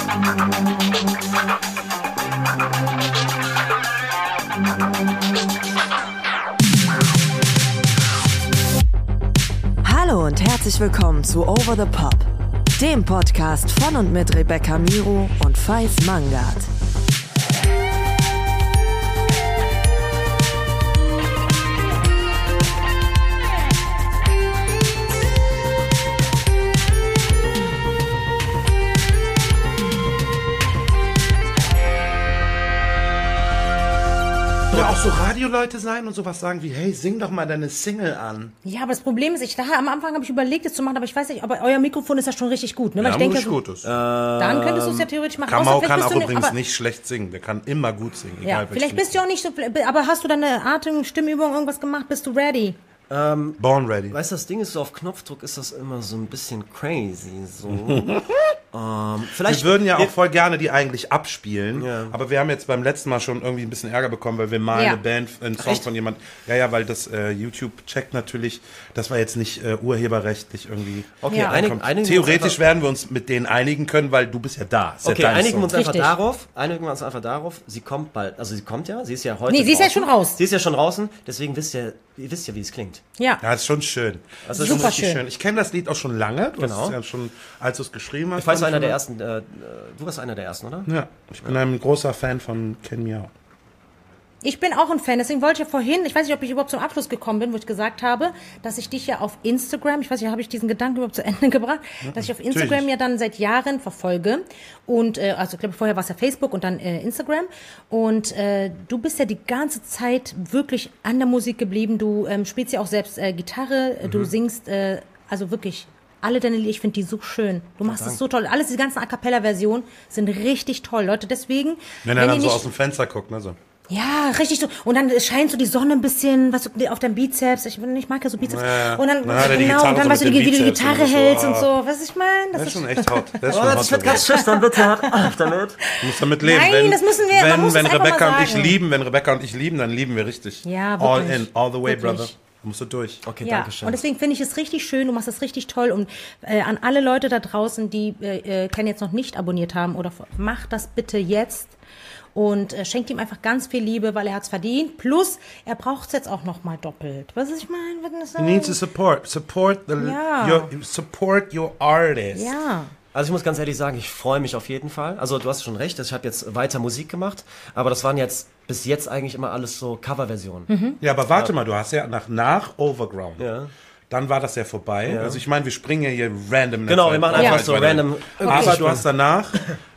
Hallo und herzlich willkommen zu Over the Pop, dem Podcast von und mit Rebecca Miro und Faiz Mangard. Ja, auch so Radioleute sein und sowas sagen wie, hey, sing doch mal deine Single an. Ja, aber das Problem ist, am Anfang habe ich überlegt, es zu machen, aber ich weiß nicht, aber euer Mikrofon ist ja schon richtig gut, ne? Weil Ja, ich denke, gut ist. dann könntest du es ja theoretisch machen. Kamau Außer kann vielleicht auch bist du übrigens aber, nicht schlecht singen. Der kann immer gut singen. Ja, Egal, vielleicht bist du auch nicht so, aber hast du deine Atem-, Stimmübung, irgendwas gemacht? Bist du ready? Born ready. Weißt du, das Ding ist, so auf Knopfdruck ist das immer so ein bisschen crazy, so. Vielleicht Wir würden ja auch voll gerne die eigentlich abspielen, Ja. aber wir haben jetzt beim letzten Mal schon irgendwie ein bisschen Ärger bekommen, weil wir mal Ja. eine Band, einen Song von jemand, ja, weil das YouTube checkt natürlich, das war jetzt nicht urheberrechtlich irgendwie. Okay, Ja. einigen wir uns Theoretisch einfach, werden wir uns mit denen einigen können, weil du bist ja da. Ist okay, ja dein einigen Song. wir uns einfach Richtig. darauf. Einigen wir uns einfach darauf. Sie kommt bald. Also sie kommt ja. Sie ist ja heute. Nee, sie ist ja draußen. schon raus. Sie ist ja schon draußen. Deswegen ihr wisst ja, wie es klingt. Ja. Ja, ist schon schön. Also ist schon super richtig schön. Ich kenne das Lied auch schon lange. Du Genau. hast es ja schon, als du es geschrieben hast. Ich weiß, fand einer der schon- ersten. Du warst einer der ersten, oder? Ja, ich bin ein großer Fan von Ken Miao. Ich bin auch ein Fan, deswegen wollte ich ja vorhin, ich weiß nicht, ob ich überhaupt zum Abschluss gekommen bin, wo ich gesagt habe, dass ich dich ja auf Instagram, ich weiß nicht, habe ich diesen Gedanken überhaupt zu Ende gebracht, dass ich auf Instagram natürlich. ja dann seit Jahren verfolge und, also ich glaube, vorher war es ja Facebook und dann Instagram und du bist ja die ganze Zeit wirklich an der Musik geblieben, du spielst ja auch selbst Gitarre, du singst, also wirklich alle deine Lieder, ich finde die so schön. Du machst es so toll. Alles, die ganzen A Cappella-Versionen sind richtig toll, Leute. Deswegen, Wenn er dann ihr so nicht, aus dem Fenster guckt, ne, so. ja, richtig so. Und dann scheint so die Sonne ein bisschen, was auf deinem Bizeps. Ich mag ja so Bizeps. Ja. Und dann, Dann hat er die genau, Gitarre und dann so weißt du, mit wie dem du die Bizeps Gitarre und so, hältst und ah. so. Was ich meine? Das ist schon echt hot. Das ist Oh, schon das hot. wird ganz schüchtern, bitte. Hört auf damit. Du musst damit leben. Nein, das müssen wir- man muss wenn es einfach Rebecca mal und ich sagen. lieben, wenn Rebecca und ich lieben, dann lieben wir richtig. Ja, All wirklich. in, all the way, Wirklich. brother. Da musst du durch. Okay, Ja, danke schön. und deswegen finde ich es richtig schön, du machst es richtig toll und an alle Leute da draußen, die Ken jetzt noch nicht abonniert haben oder macht das bitte jetzt und schenkt ihm einfach ganz viel Liebe, weil er hat es verdient, plus er braucht es jetzt auch noch mal doppelt. Was ich meine? Wenn das so, You need to support. Support Ja. support your artist. ja. Also ich muss ganz ehrlich sagen, ich freue mich auf jeden Fall. Also du hast schon recht, ich habe jetzt weiter Musik gemacht, aber das waren jetzt bis jetzt eigentlich immer alles so Coverversionen. Ja, aber warte mal, du hast ja nach Overground. Ja. Dann war das ja vorbei. Also ich meine, wir springen ja hier random. Genau, wir machen einfach so random. Aber du hast danach,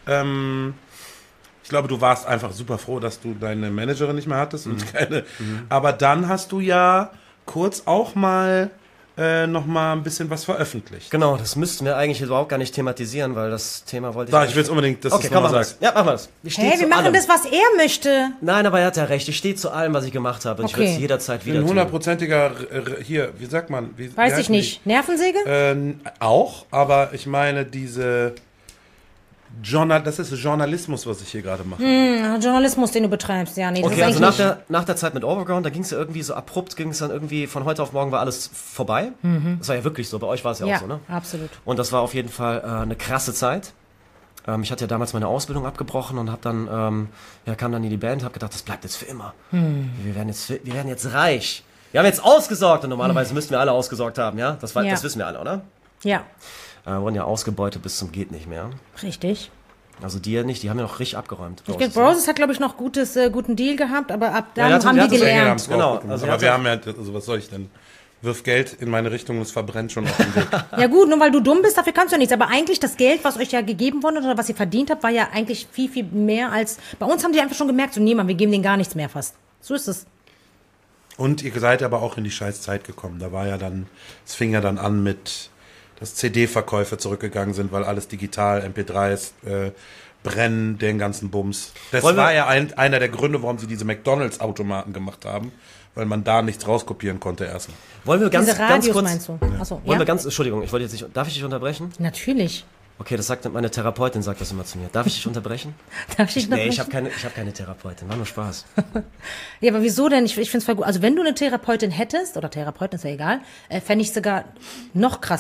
ich glaube, du warst einfach super froh, dass du deine Managerin nicht mehr hattest und keine. Aber dann hast du ja kurz auch mal noch mal ein bisschen was veröffentlicht. Genau, das müssten wir eigentlich überhaupt gar nicht thematisieren, weil das Thema wollte ich Da, nicht. ich will es unbedingt, dass Okay, du komm, es machen mal wir das. sagst. Ja, machen wir das. Ich stehe Hey, zu wir machen allem. das, was er möchte. Nein, aber er hat ja recht. Ich stehe zu allem, was ich gemacht habe. Und ich will es Okay. jederzeit Ich wieder bin tun. hundertprozentiger, hier, wie sagt man? Wie Weiß heißen ich nicht. Nervensäge? Auch, aber ich meine diese das ist Journalismus, was ich hier gerade mache. Journalismus, den du betreibst, ja, nee, das Okay, ist also eigentlich nach der Zeit mit Overground, da ging es ja irgendwie so abrupt, ging es dann irgendwie von heute auf morgen war alles vorbei. Das war ja wirklich so, bei euch war es ja, ja, auch so, ne? absolut. Und das war auf jeden Fall eine krasse Zeit. Ich hatte ja damals meine Ausbildung abgebrochen und habe dann, kam dann in die Band, habe gedacht, das bleibt jetzt für immer. Wir werden jetzt reich. Wir haben jetzt ausgesorgt und normalerweise müssten wir alle ausgesorgt haben, ja? Das Ja. wissen wir alle, oder? Ja, Wurden ja ausgebeutet bis zum geht nicht mehr. richtig. Also die ja nicht, die haben ja noch richtig abgeräumt. Ich glaube, Broses hat, glaube ich, noch guten Deal gehabt, aber ab dann Ja, der haben hat- die der hat- Ja, gelernt. haben's Genau, auch gut also gemacht. Aber er wir hat- haben ja, also was soll ich denn? Wirf Geld in meine Richtung und es verbrennt schon auf dem Weg. Ja gut, nur weil du dumm bist, dafür kannst du ja nichts. Aber eigentlich das Geld, was euch ja gegeben wurde oder was ihr verdient habt, war ja eigentlich viel, viel mehr als... Bei uns haben die einfach schon gemerkt, so niemand, wir geben denen gar nichts mehr fast. So ist es. Und ihr seid aber auch in die scheiß Zeit gekommen. Da war ja dann, es fing ja dann an mit, dass CD-Verkäufe zurückgegangen sind, weil alles digital, MP3s, brennen, den ganzen Bums. Das Wollen wir- war ja einer der Gründe, warum sie diese McDonalds-Automaten gemacht haben, weil man da nichts rauskopieren konnte erstmal. Wollen wir ganz Diese Radios kurz... meinst du? Achso, Wollen ja. wir ganz... Entschuldigung, ich wollte jetzt nicht... Darf ich dich unterbrechen? Natürlich. Okay, das sagt meine Therapeutin, sagt das immer zu mir. Darf ich dich unterbrechen? Darf ich Nee, noch ich habe keine Therapeutin. War nur Spaß. Ja, aber wieso denn? Ich finde es voll gut. Also wenn du eine Therapeutin hättest, oder Therapeutin, ist ja egal, fände ich sogar noch krasser.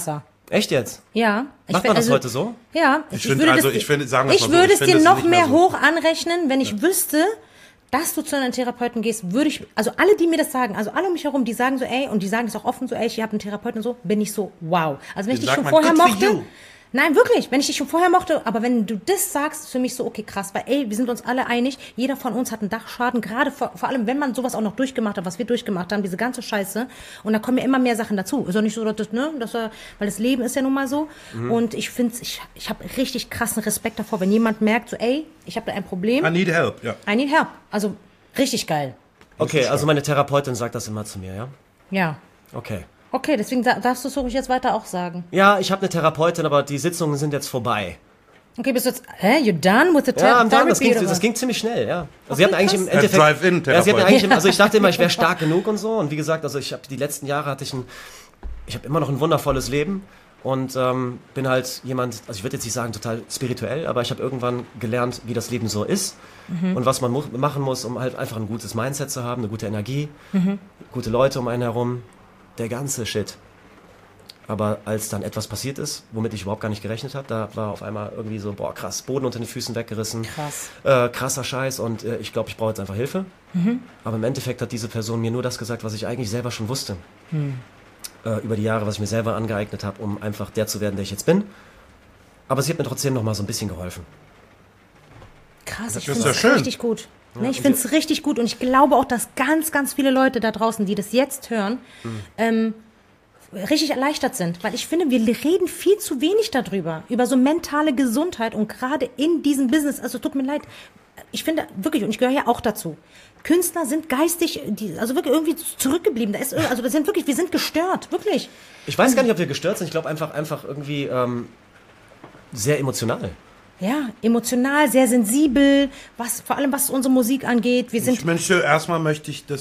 Echt jetzt? Ja. Macht man das heute so? Ja. Ich finde, sagen wir ich mal so, würde es finde dir es noch nicht mehr so. hoch anrechnen, wenn ich wüsste, dass du zu einem Therapeuten gehst, würde ich, also alle, die mir das sagen, also alle um mich herum, die sagen so, ey, und die sagen es auch offen so, ey, ich habe einen Therapeuten und so, bin ich so, wow. Also wenn ich dich sagt schon man, vorher good for mochte, you. nein, wirklich, wenn ich dich schon vorher mochte, aber wenn du das sagst, ist für mich so, okay, krass, weil ey, wir sind uns alle einig, jeder von uns hat einen Dachschaden, gerade vor allem, wenn man sowas auch noch durchgemacht hat, was wir durchgemacht haben, diese ganze Scheiße, und da kommen ja immer mehr Sachen dazu. Ist auch nicht so, dass das, ne, weil das Leben ist ja nun mal so, und ich finde, ich habe richtig krassen Respekt davor, wenn jemand merkt, so, ey, ich habe da ein Problem, I need help, ja. I need help, also richtig geil. Okay, also meine Therapeutin sagt das immer zu mir, ja? Ja. Okay. Okay, deswegen darfst du es ruhig jetzt weiter auch sagen. Ja, ich habe eine Therapeutin, aber die Sitzungen sind jetzt vorbei. Okay, bist du jetzt, you're done with the Ja, therapy? das ging ziemlich schnell, ja. Also sie hatten eigentlich im krass. Endeffekt... Drive-in-Therapeutin. Ja, sie hatten eigentlich, also ich dachte immer, ich wäre stark genug und so. Und wie gesagt, also ich habe die letzten Jahre ich habe immer noch ein wundervolles Leben. Und bin halt jemand, also ich würde jetzt nicht sagen total spirituell, aber ich habe irgendwann gelernt, wie das Leben so ist. Und was man machen muss, um halt einfach ein gutes Mindset zu haben, eine gute Energie, gute Leute um einen herum. Der ganze Shit. Aber als dann etwas passiert ist, womit ich überhaupt gar nicht gerechnet habe, da war auf einmal irgendwie so, boah, krass, Boden unter den Füßen weggerissen. Krass. Krasser Scheiß und ich glaube, ich brauche jetzt einfach Hilfe. Aber im Endeffekt hat diese Person mir nur das gesagt, was ich eigentlich selber schon wusste. Über die Jahre, was ich mir selber angeeignet habe, um einfach der zu werden, der ich jetzt bin. Aber sie hat mir trotzdem noch mal so ein bisschen geholfen. Krass, ich ist finde ja es schön. richtig gut. Ne, ich finde es richtig gut und ich glaube auch, dass ganz, ganz viele Leute da draußen, die das jetzt hören, richtig erleichtert sind. Weil ich finde, wir reden viel zu wenig darüber, über so mentale Gesundheit und gerade in diesem Business, also tut mir leid, ich finde wirklich, und ich gehöre ja auch dazu, Künstler sind geistig, also wirklich irgendwie zurückgeblieben. Wir sind gestört, wirklich. Ich weiß gar nicht, ob wir gestört sind. Ich glaube einfach irgendwie sehr emotional. Ja, emotional, sehr sensibel, vor allem was unsere Musik angeht. Erstmal möchte ich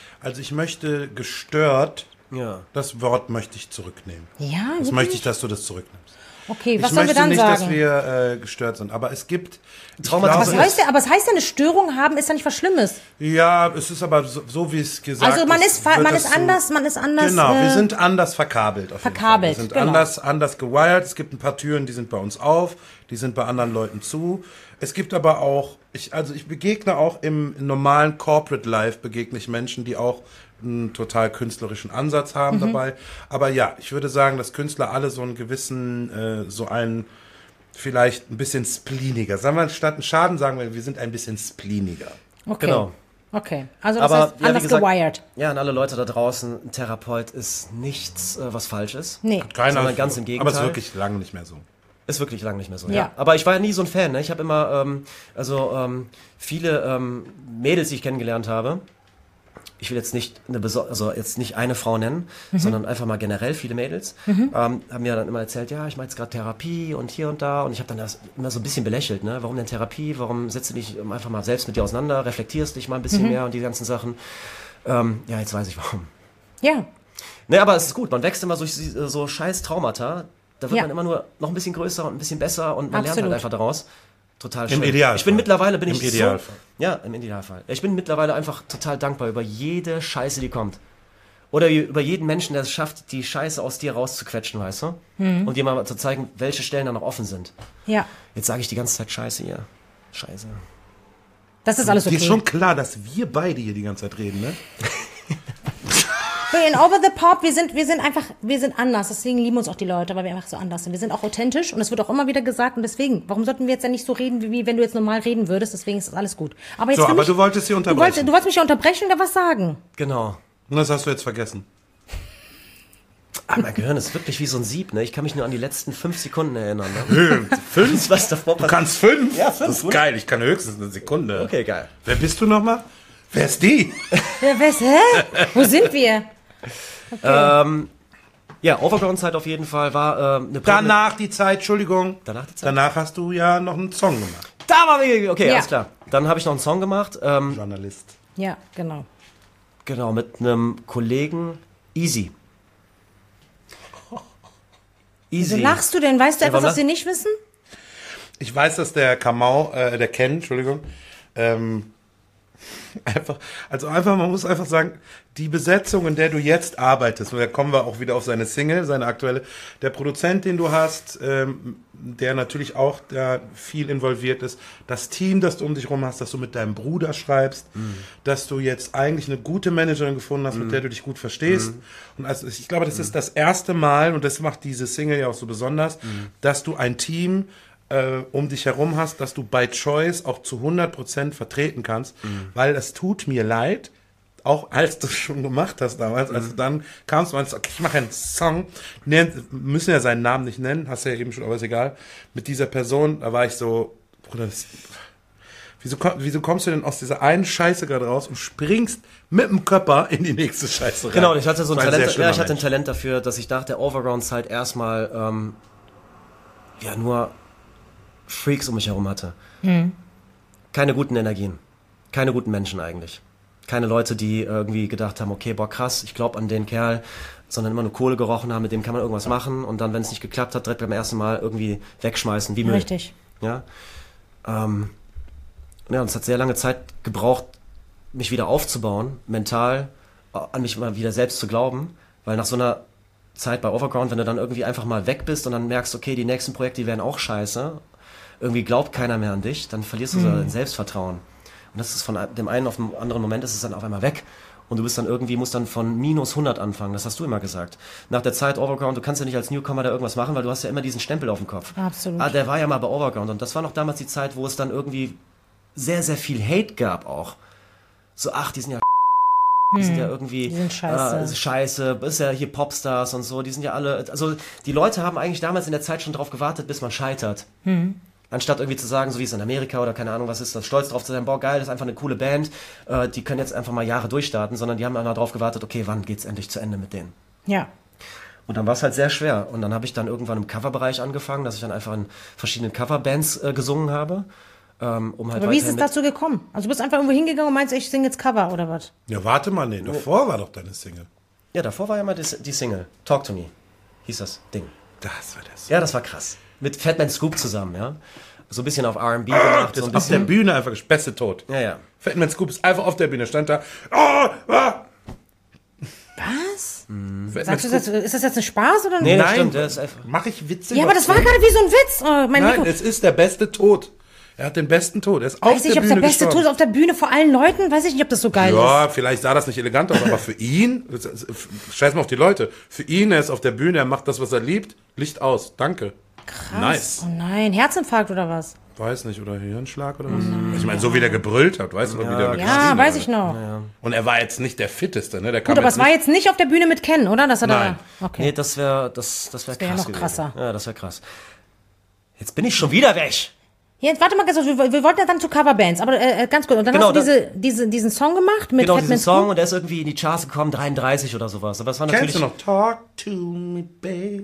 gestört, Ja. das Wort möchte ich zurücknehmen. Ja, Das möchte ich, dass du das zurücknimmst. Okay, was Ich sollen wir möchte dann nicht, sagen? dass wir gestört sind, aber es gibt... Traumatisierung. Aber es heißt ja, eine Störung haben ist ja nicht was Schlimmes. Ja, es ist aber so wie es gesagt Also man ist anders. Genau, wir sind anders verkabelt. Auf jeden Fall. Wir sind genau. anders gewired. Es gibt ein paar Türen, die sind bei uns auf, die sind bei anderen Leuten zu. Es gibt aber auch, ich begegne auch im normalen Corporate Life, begegne ich Menschen, die auch einen total künstlerischen Ansatz haben dabei. Aber ja, ich würde sagen, dass Künstler alle so einen gewissen, vielleicht ein bisschen spleeniger. Sagen wir, statt einen Schaden sagen wir sind ein bisschen spleeniger. Okay. Genau. Okay, also das Aber heißt anders wie gesagt, gewired. Ja, und alle Leute da draußen, ein Therapeut ist nichts, was falsch ist. Nee. Sondern ganz im Gegenteil. Aber es ist wirklich lange nicht mehr so. Ist wirklich lange nicht mehr so, Ja. ja. Aber ich war ja nie so ein Fan, ne? Ich habe immer, viele Mädels, die ich kennengelernt habe, ich will jetzt nicht jetzt nicht eine Frau nennen, sondern einfach mal generell viele Mädels, haben mir dann immer erzählt, ja, ich mache jetzt gerade Therapie und hier und da und ich habe dann das immer so ein bisschen belächelt, ne? Warum denn Therapie? Warum setzt du dich einfach mal selbst mit dir auseinander, reflektierst dich mal ein bisschen mehr und die ganzen Sachen. Ja, jetzt weiß ich warum. Ja. Ne, aber es ist gut, man wächst immer durch so scheiß Traumata, da wird Ja. man immer nur noch ein bisschen größer und ein bisschen besser und man lernt Absolut. halt einfach daraus. Total schön. Im Idealfall. Ich bin mittlerweile, Im Idealfall. Ja, im Idealfall. Ich bin mittlerweile einfach total dankbar über jede Scheiße, die kommt. Oder über jeden Menschen, der es schafft, die Scheiße aus dir rauszuquetschen, weißt du? Und dir mal zu zeigen, welche Stellen da noch offen sind. Ja. Jetzt sage ich die ganze Zeit Scheiße hier. Scheiße. Das ist alles Dir okay. ist schon klar, dass wir beide hier die ganze Zeit reden, ne? In Over the Pop, wir sind anders, deswegen lieben uns auch die Leute, weil wir einfach so anders sind. Wir sind auch authentisch und es wird auch immer wieder gesagt und deswegen, warum sollten wir jetzt ja nicht so reden, wie wenn du jetzt normal reden würdest, deswegen ist das alles gut. Aber jetzt Du wolltest sie unterbrechen. Du wolltest mich ja unterbrechen oder was sagen? Genau. Und das hast du jetzt vergessen. Aber mein Gehirn ist wirklich wie so ein Sieb, ne? Ich kann mich nur an die letzten 5 Sekunden erinnern, ne? 5? Was davor Du kannst 5? Ja, 5, Das ist oder? geil, ich kann höchstens eine Sekunde. Okay, geil. Wer bist du nochmal? Wer ist die? Ja, Wo sind wir? Ja, Overground-Zeit auf jeden Fall war eine Danach die Zeit, Entschuldigung. Danach die Zeit? Danach hast du ja noch einen Song gemacht. Da war wir, okay, Ja. alles klar. Dann habe ich noch einen Song gemacht, Journalist. Ja, genau. genau, mit einem Kollegen, Easy. Easy. Wieso lachst du denn? Weißt du Ja, etwas, warum was wir nicht wissen? Ich weiß, dass der Ken, Man muss einfach sagen, die Besetzung, in der du jetzt arbeitest, und da kommen wir auch wieder auf seine Single, seine aktuelle, der Produzent, den du hast, der natürlich auch da viel involviert ist, das Team, das du um dich rum hast, dass du mit deinem Bruder schreibst, dass du jetzt eigentlich eine gute Managerin gefunden hast, mit der du dich gut verstehst. Und also ich glaube, das ist das erste Mal, und das macht diese Single ja auch so besonders, dass du ein Team um dich herum hast, dass du bei Choice auch zu 100% vertreten kannst, weil es tut mir leid, auch als du es schon gemacht hast damals, als du dann kamst und meinst, okay, ich mache einen Song, müssen ja seinen Namen nicht nennen, hast ja eben schon, aber ist egal, mit dieser Person, da war ich so, Bruder, wieso kommst du denn aus dieser einen Scheiße gerade raus und springst mit dem Körper in die nächste Scheiße rein? Genau, ich hatte so ein Talent, ich hatte ein Talent dafür, dass ich nach der Overground-Zeit erstmal nur Freaks um mich herum hatte. Keine guten Energien. Keine guten Menschen eigentlich. Keine Leute, die irgendwie gedacht haben, okay, boah, krass, ich glaube an den Kerl, sondern immer nur Kohle gerochen haben, mit dem kann man irgendwas machen und dann, wenn es nicht geklappt hat, direkt beim ersten Mal irgendwie wegschmeißen, wie Müll. Richtig. Ja. Und es hat sehr lange Zeit gebraucht, mich wieder aufzubauen, mental, an mich mal wieder selbst zu glauben, weil nach so einer Zeit bei Overground, wenn du dann irgendwie einfach mal weg bist und dann merkst, okay, die nächsten Projekte, die werden auch scheiße, irgendwie glaubt keiner mehr an dich, dann verlierst du so dein Selbstvertrauen. Und das ist von dem einen auf den anderen Moment ist es dann auf einmal weg. Und du bist dann irgendwie, musst dann von minus 100 anfangen, das hast du immer gesagt. Nach der Zeit Overground, du kannst ja nicht als Newcomer da irgendwas machen, weil du hast ja immer diesen Stempel auf dem Kopf. Absolut. Der war ja mal bei Overground und das war noch damals die Zeit, wo es dann irgendwie sehr, sehr viel Hate gab auch. So, die sind ja die sind ja irgendwie die sind scheiße. Scheiße, ist ja hier Popstars und so, die sind ja alle, also die Leute haben eigentlich damals in der Zeit schon drauf gewartet, bis man scheitert. Anstatt irgendwie zu sagen, so wie es in Amerika oder keine Ahnung was ist, stolz drauf zu sein, boah geil, das ist einfach eine coole Band, die können jetzt einfach mal Jahre durchstarten, sondern die haben dann darauf gewartet, okay, wann geht's endlich zu Ende mit denen? Ja. Und dann war es halt sehr schwer. Und dann habe ich dann irgendwann im Coverbereich angefangen, dass ich dann einfach in verschiedenen Coverbands gesungen habe. Aber wie ist es dazu gekommen? Also du bist einfach irgendwo hingegangen und meinst, ich singe jetzt Cover oder was? Ja, warte mal, nee, davor war doch deine Single. Ja, davor war ja mal die Single. Talk to Me hieß das Ding. Das war das. Ja, das war krass. Mit Fatman Scoop zusammen, ja. So ein bisschen auf R&B gemacht. Das so ein auf der Bühne einfach beste Tod. Ja. Fatman Scoop ist einfach auf der Bühne, stand da. Was? Sagst du das, ist das jetzt ein Spaß oder Nee, nicht? das stimmt. Das ist einfach Mach ich Witze? Ja, aber das war gerade wie so ein Witz. Oh, Nein, es ist der beste Tod. Er hat den besten Tod. Er ist auf weiß der nicht, ob Bühne der beste gestorben. Tod ist auf der Bühne vor allen Leuten. Weiß ich nicht, ob das so geil ist. Ja, vielleicht sah das nicht elegant aus, aber für ihn, scheiß mal auf die Leute, für ihn, er ist auf der Bühne, er macht das, was er liebt, Licht aus. Danke. Krass. Nice. Oh nein, Herzinfarkt oder was? Weiß nicht, oder Hirnschlag oder was? Ich meine, so wie der gebrüllt hat, weißt du, wie der mit Ja, Christine, weiß ich noch. Und er war jetzt nicht der Fitteste, ne? Der kam Gut, aber jetzt es war jetzt nicht auf der Bühne mit Ken, oder? Dass er Nein. da. Okay. Nee, das wäre krass wär ja noch gewesen. krasser. Ja, das wäre krass. Jetzt bin ich schon wieder weg. Jetzt warte mal ganz kurz, wir wollten ja dann zu Coverbands, aber ganz kurz. Und dann Genau, hast du diesen Song gemacht mit Genau, Fatman diesen Song Scoop? und der ist irgendwie in die Charts gekommen, 33 oder sowas. Aber es war Kennst natürlich... du noch Talk to me, babe?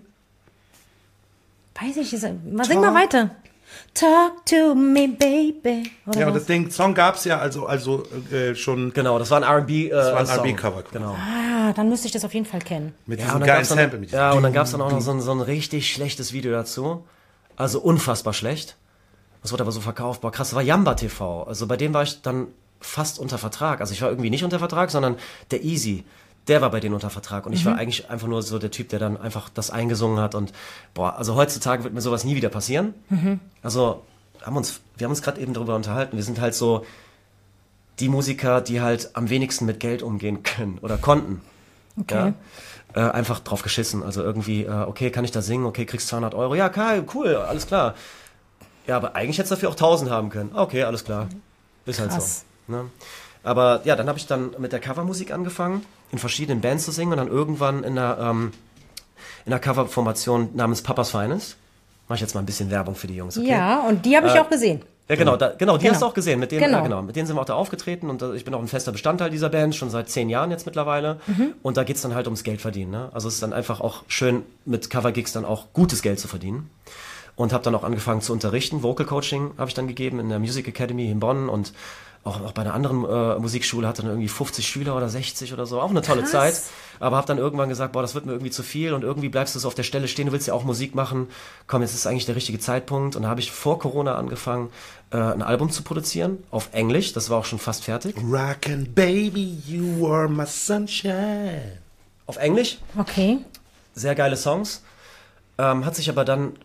Weiß ich, sing mal weiter. Talk to me, baby. Oder Ja, aber was? den Song gab's ja schon Genau, das war ein R&B war ein Song. R&B-Cover. Genau. Dann müsste ich das auf jeden Fall kennen. mit Ja, diesem und dann geilen gab's dann, Sample. Mit diesem ja, und dann gab es dann auch noch so ein richtig schlechtes Video dazu. Also unfassbar schlecht. Das wurde aber so verkauft. Boah, krass, das war Yamba TV. Also bei dem war ich dann fast unter Vertrag. Also ich war irgendwie nicht unter Vertrag, sondern der Easy, der war bei denen unter Vertrag. Und ich war eigentlich einfach nur so der Typ, der dann einfach das eingesungen hat. Und boah, also heutzutage wird mir sowas nie wieder passieren. Also wir haben uns gerade eben darüber unterhalten. Wir sind halt so die Musiker, die halt am wenigsten mit Geld umgehen können oder konnten. Okay. Ja? Einfach drauf geschissen. Also irgendwie, okay, kann ich da singen? Okay, kriegst 200 Euro. Ja, cool, alles klar. Ja, aber eigentlich hättest du dafür auch 1000 haben können. Okay, alles klar. Ist halt Krass. so. Ne? Aber ja, dann habe ich dann mit der Covermusik angefangen, in verschiedenen Bands zu singen und dann irgendwann in einer Coverformation namens Papa's Finest. Mach ich jetzt mal ein bisschen Werbung für die Jungs, okay? Ja, und die habe ich auch gesehen. Ja, die hast du auch gesehen. Mit denen, Genau. mit denen sind wir auch da aufgetreten und ich bin auch ein fester Bestandteil dieser Band, schon seit 10 Jahren jetzt mittlerweile. Und da geht's dann halt ums Geld verdienen. Ne? Also es ist dann einfach auch schön, mit Covergigs dann auch gutes Geld zu verdienen. Und habe dann auch angefangen zu unterrichten. Vocal Coaching habe ich dann gegeben in der Music Academy in Bonn und auch bei einer anderen Musikschule, hatte dann irgendwie 50 Schüler oder 60 oder so, auch eine tolle Krass. Zeit. Aber habe dann irgendwann gesagt, boah, das wird mir irgendwie zu viel und irgendwie bleibst du so auf der Stelle stehen, du willst ja auch Musik machen. Komm, jetzt ist eigentlich der richtige Zeitpunkt. Und da habe ich vor Corona angefangen, ein Album zu produzieren, auf Englisch, das war auch schon fast fertig. Rockin' baby, you are my sunshine. Auf Englisch, Okay. sehr geile Songs. Hat sich aber dann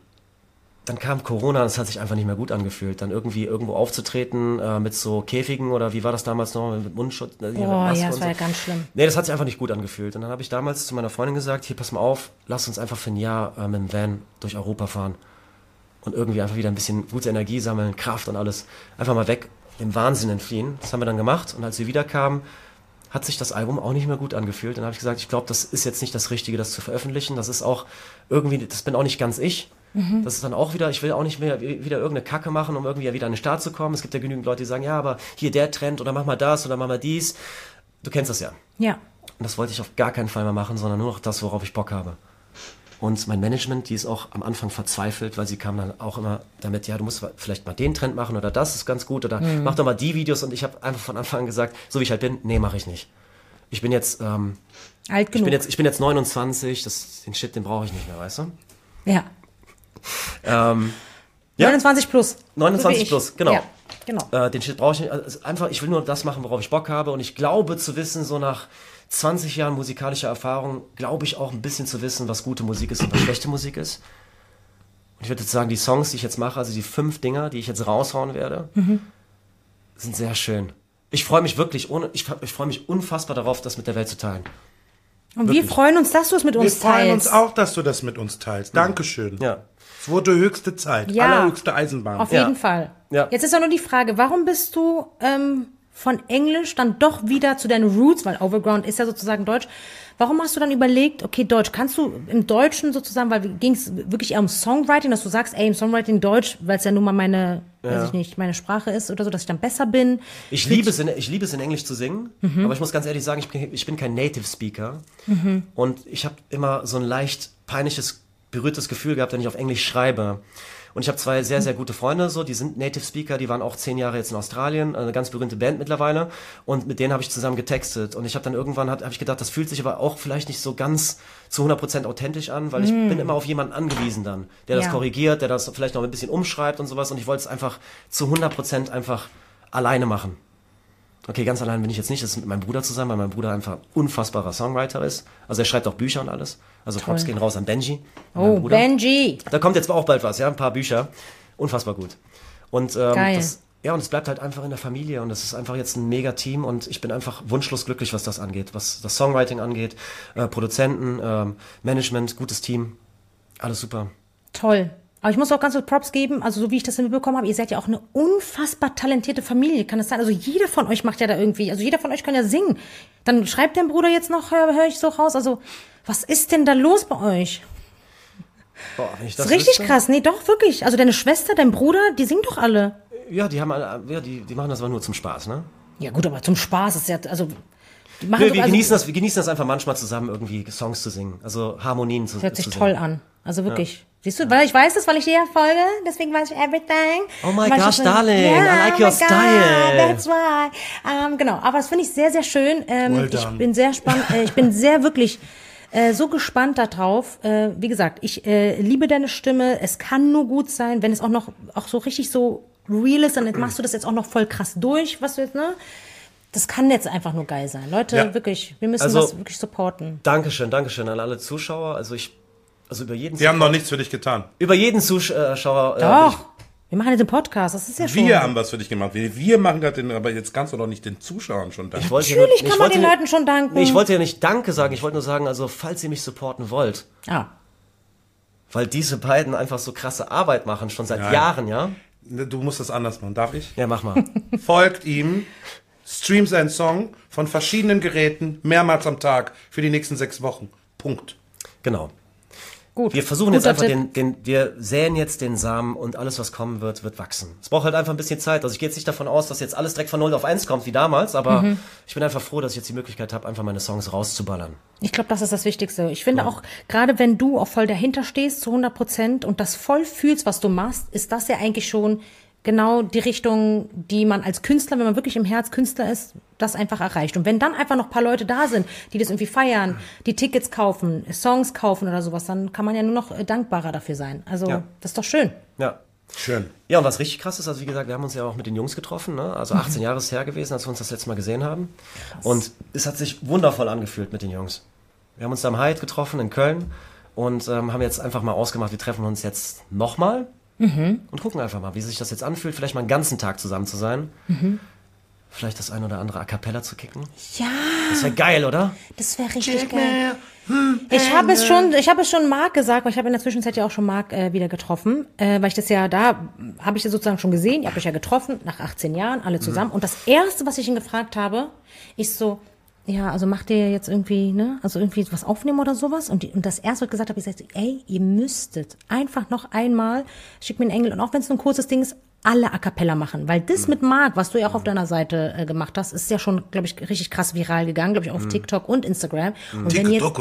kam Corona und es hat sich einfach nicht mehr gut angefühlt. Dann irgendwie irgendwo aufzutreten mit so Käfigen oder wie war das damals noch, mit Mundschutz? Oh ja, das war ja ganz schlimm. Nee, das hat sich einfach nicht gut angefühlt. Und dann habe ich damals zu meiner Freundin gesagt, hier, pass mal auf, lass uns einfach für ein Jahr mit dem Van durch Europa fahren. Und irgendwie einfach wieder ein bisschen gute Energie sammeln, Kraft und alles. Einfach mal weg, dem Wahnsinn entfliehen. Das haben wir dann gemacht. Und als wir wiederkamen, hat sich das Album auch nicht mehr gut angefühlt. Dann habe ich gesagt, ich glaube, das ist jetzt nicht das Richtige, das zu veröffentlichen. Das ist auch irgendwie, das bin auch nicht ganz ich. Das ist dann auch wieder, ich will auch nicht mehr wieder irgendeine Kacke machen, um irgendwie wieder an den Start zu kommen. Es gibt ja genügend Leute, die sagen, ja, aber hier der Trend oder mach mal das oder mach mal dies. Du kennst das ja. Ja. Und das wollte ich auf gar keinen Fall mehr machen, sondern nur noch das, worauf ich Bock habe. Und mein Management, die ist auch am Anfang verzweifelt, weil sie kam dann auch immer damit, ja, du musst vielleicht mal den Trend machen oder das ist ganz gut oder mach doch mal die Videos. Und ich habe einfach von Anfang an gesagt, so wie ich halt bin, nee, mache ich nicht. Ich bin jetzt, Alt genug. ich bin jetzt 29, den Shit, den brauche ich nicht mehr, weißt du? Ja. Ja. 29 plus. 29 So wie ich. plus, genau. Ja, genau. Den Shit brauche ich nicht. Also einfach, ich will nur das machen, worauf ich Bock habe. Und ich glaube zu wissen, so nach 20 Jahren musikalischer Erfahrung, glaube ich auch ein bisschen zu wissen, was gute Musik ist und was schlechte Musik ist. Und ich würde jetzt sagen, die Songs, die ich jetzt mache, also die 5 Dinger, die ich jetzt raushauen werde, sind sehr schön. Ich freue mich wirklich, ich freue mich unfassbar darauf, das mit der Welt zu teilen. Und wir freuen uns, dass du es mit Wir uns freuen teilst. uns auch, dass du das mit uns teilst. Dankeschön. Ja. Es wurde höchste Zeit. Ja. Allerhöchste Eisenbahn. Auf Ja. jeden Fall. Ja. Jetzt ist ja nur die Frage, warum bist du von Englisch dann doch wieder zu deinen Roots, weil Overground ist ja sozusagen Deutsch. Warum hast du dann überlegt, okay, Deutsch, kannst du im Deutschen sozusagen, weil ging es wirklich eher um Songwriting, dass du sagst, ey, im Songwriting Deutsch, weil es ja nun mal meine, weiß ich nicht, meine Sprache ist oder so, dass ich dann besser bin. Ich liebe es in Englisch zu singen, aber ich muss ganz ehrlich sagen, ich bin kein Native Speaker und ich habe immer so ein leicht peinliches, berührtes Gefühl gehabt, wenn ich auf Englisch schreibe. Und ich habe 2 sehr, sehr gute Freunde, so, die sind Native Speaker, die waren auch 10 Jahre jetzt in Australien, eine ganz berühmte Band mittlerweile. Und mit denen habe ich zusammen getextet. Und ich habe dann irgendwann hab ich gedacht, das fühlt sich aber auch vielleicht nicht so ganz zu 100% authentisch an, weil ich bin immer auf jemanden angewiesen dann, der das Ja. korrigiert, der das vielleicht noch ein bisschen umschreibt und sowas. Und ich wollte es einfach zu 100% einfach alleine machen. Okay, ganz allein bin ich jetzt nicht, das ist mit meinem Bruder zusammen, weil mein Bruder einfach unfassbarer Songwriter ist. Also er schreibt auch Bücher und alles. Also Props gehen raus an Benji. Oh, mein Bruder. Benji. Da kommt jetzt auch bald was, ja, ein paar Bücher. Unfassbar gut. Und Geil. und es bleibt halt einfach in der Familie und es ist einfach jetzt ein mega Team und ich bin einfach wunschlos glücklich, was das angeht, was das Songwriting angeht, Produzenten, Management, gutes Team, alles super. Toll. Aber ich muss auch ganz kurz Props geben, also so wie ich das mitbekommen habe, ihr seid ja auch eine unfassbar talentierte Familie, kann das sein? Also jeder von euch macht ja da irgendwie, also jeder von euch kann ja singen. Dann schreibt dein Bruder jetzt noch, hör ich so raus, also was ist denn da los bei euch? Boah, wenn ich Das ist richtig wüsste. krass, nee, doch, wirklich. Also deine Schwester, dein Bruder, die singen doch alle. Ja, die haben alle, ja, die machen das aber nur zum Spaß, ne? Ja gut, aber zum Spaß ist ja, also die machen Wir doch, also, genießen das einfach manchmal zusammen irgendwie Songs zu singen, also Harmonien zu hört sich zu toll singen. an. Also wirklich. Siehst du, weil ich weiß das, weil ich dir ja folge, deswegen weiß ich everything. Oh my Und weil ich gosh, so- darling, I like oh your my style. God, that's why. Genau, aber das finde ich sehr, sehr schön. Well Ich done. bin sehr spannend, ich bin sehr wirklich so gespannt darauf. Wie gesagt, ich liebe deine Stimme. Es kann nur gut sein, wenn es auch so richtig so real ist, dann machst du das jetzt auch noch voll krass durch, was du jetzt, ne? Das kann jetzt einfach nur geil sein. Leute, Ja. wirklich, wir müssen Also- das wirklich supporten. Dankeschön an alle Zuschauer, also über jeden Sie haben noch nichts für dich getan. über jeden Zuschauer Doch, wir machen jetzt einen Podcast, das ist ja schon. Wir haben was für dich gemacht. Wir machen das, aber jetzt kannst du doch nicht den Zuschauern schon danken. Natürlich kann man den Leuten schon danken. Nee, ich wollte ja nicht Danke sagen, ich wollte nur sagen, also falls ihr mich supporten wollt, weil diese beiden einfach so krasse Arbeit machen, schon seit Nein. Jahren, ja? Du musst das anders machen. Darf ich? Ja, mach mal. Folgt ihm, streamt seinen Song von verschiedenen Geräten mehrmals am Tag für die nächsten 6 Wochen. Punkt. Genau. Gut. Wir versuchen jetzt Guter einfach Tipp. wir säen jetzt den Samen und alles, was kommen wird, wird wachsen. Es braucht halt einfach ein bisschen Zeit. Also ich gehe jetzt nicht davon aus, dass jetzt alles direkt von 0 auf 1 kommt wie damals, aber ich bin einfach froh, dass ich jetzt die Möglichkeit habe, einfach meine Songs rauszuballern. Ich glaube, das ist das Wichtigste. Ich finde auch, gerade wenn du auch voll dahinter stehst, zu 100% und das voll fühlst, was du machst, ist das ja eigentlich schon genau die Richtung, die man als Künstler, wenn man wirklich im Herz Künstler ist, das einfach erreicht. Und wenn dann einfach noch ein paar Leute da sind, die das irgendwie feiern, die Tickets kaufen, Songs kaufen oder sowas, dann kann man ja nur noch dankbarer dafür sein. Also das ist doch schön. Ja. Schön. Ja, und was richtig krass ist, also wie gesagt, wir haben uns ja auch mit den Jungs getroffen, ne? Also 18 Jahre ist her gewesen, als wir uns das letzte Mal gesehen haben. Krass. Und es hat sich wundervoll angefühlt mit den Jungs. Wir haben uns da am Hyatt getroffen in Köln und haben jetzt einfach mal ausgemacht, wir treffen uns jetzt nochmal und gucken einfach mal, wie sich das jetzt anfühlt, vielleicht mal einen ganzen Tag zusammen zu sein. Vielleicht das ein oder andere A Cappella zu kicken. Ja. Das wäre geil, oder? Das wäre richtig geil. Ich habe es schon Marc gesagt, weil ich habe in der Zwischenzeit ja auch schon Marc wieder getroffen, weil ich das ja, da habe ich das sozusagen schon gesehen, ihr habt euch ja getroffen, nach 18 Jahren, alle zusammen. Und das Erste, was ich ihn gefragt habe, ist so, ja, also macht ihr jetzt irgendwie, ne, also irgendwie was aufnehmen oder sowas? Und das Erste, was ich gesagt habe, ich sagte, ey, ihr müsstet einfach noch einmal, schick mir einen Engel, und auch wenn es nur ein kurzes Ding ist, alle A Cappella machen, weil das mit Marc, was du ja auch auf deiner Seite gemacht hast, ist ja schon, glaube ich, richtig krass viral gegangen, glaube ich, auf TikTok und Instagram. Und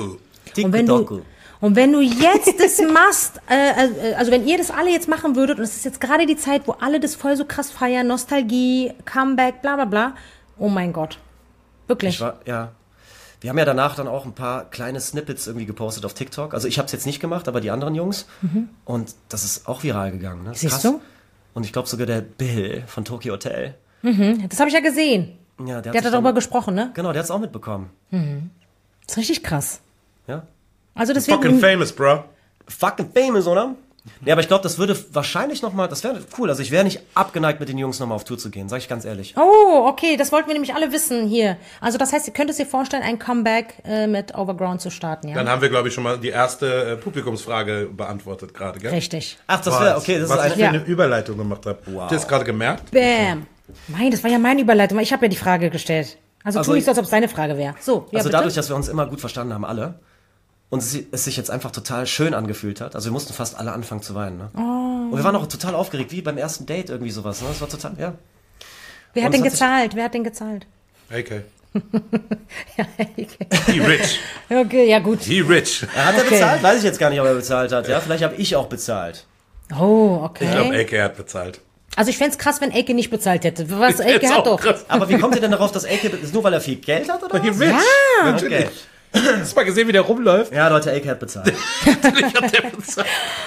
wenn du jetzt das machst, also wenn ihr das alle jetzt machen würdet, und es ist jetzt gerade die Zeit, wo alle das voll so krass feiern, Nostalgie, Comeback, bla bla bla, oh mein Gott, wirklich. Wir haben ja danach dann auch ein paar kleine Snippets irgendwie gepostet auf TikTok, also ich habe es jetzt nicht gemacht, aber die anderen Jungs, und das ist auch viral gegangen. Ne? Siehst du? Und ich glaube sogar der Bill von Tokyo Hotel. Das habe ich ja gesehen. Ja, der hat darüber gesprochen, ne? Genau, der hat es auch mitbekommen. Das ist richtig krass. Ja. Also deswegen, Fucking famous, bro. Fucking famous, oder? Ja, aber ich glaube, das würde wahrscheinlich nochmal, das wäre cool. Also ich wäre nicht abgeneigt, mit den Jungs nochmal auf Tour zu gehen, sag ich ganz ehrlich. Oh, okay, das wollten wir nämlich alle wissen hier. Also das heißt, ihr könnt es dir vorstellen, ein Comeback mit Overground zu starten, ja? Dann haben wir, glaube ich, schon mal die erste Publikumsfrage beantwortet gerade, gell? Richtig. Ach, das wäre, okay, das was ist ich eine... für eine Überleitung gemacht habe. Wow. Habt ihr das gerade gemerkt? Bam. Nein, das war ja meine Überleitung, weil ich habe ja die Frage gestellt. Also tu nicht so, als ob es deine Frage wäre. So, ja, also bitte? dadurch, dass wir uns immer gut verstanden haben, alle, und es sich jetzt einfach total schön angefühlt hat. Also wir mussten fast alle anfangen zu weinen. Ne? Und wir waren auch total aufgeregt, wie beim ersten Date irgendwie sowas. Ne? Das war total, ja. Wer hat denn gezahlt? Wer hat denn gezahlt? AK. Ja, AK. He rich. Okay, ja gut. He rich. Hat er bezahlt? Weiß ich jetzt gar nicht, ob er bezahlt hat. Ja, vielleicht habe ich auch bezahlt. Oh, okay. Ich glaube, AK hat bezahlt. Also ich fänd's krass, wenn AK nicht bezahlt hätte. Was, AK hat doch. Krass. Aber wie kommt ihr denn darauf, dass AK ist nur weil er viel Geld hat, oder He was? rich. Ja. Natürlich. Okay. Hast du mal gesehen, wie der rumläuft? Ja, Leute, AK hat bezahlt. Natürlich hat der bezahlt.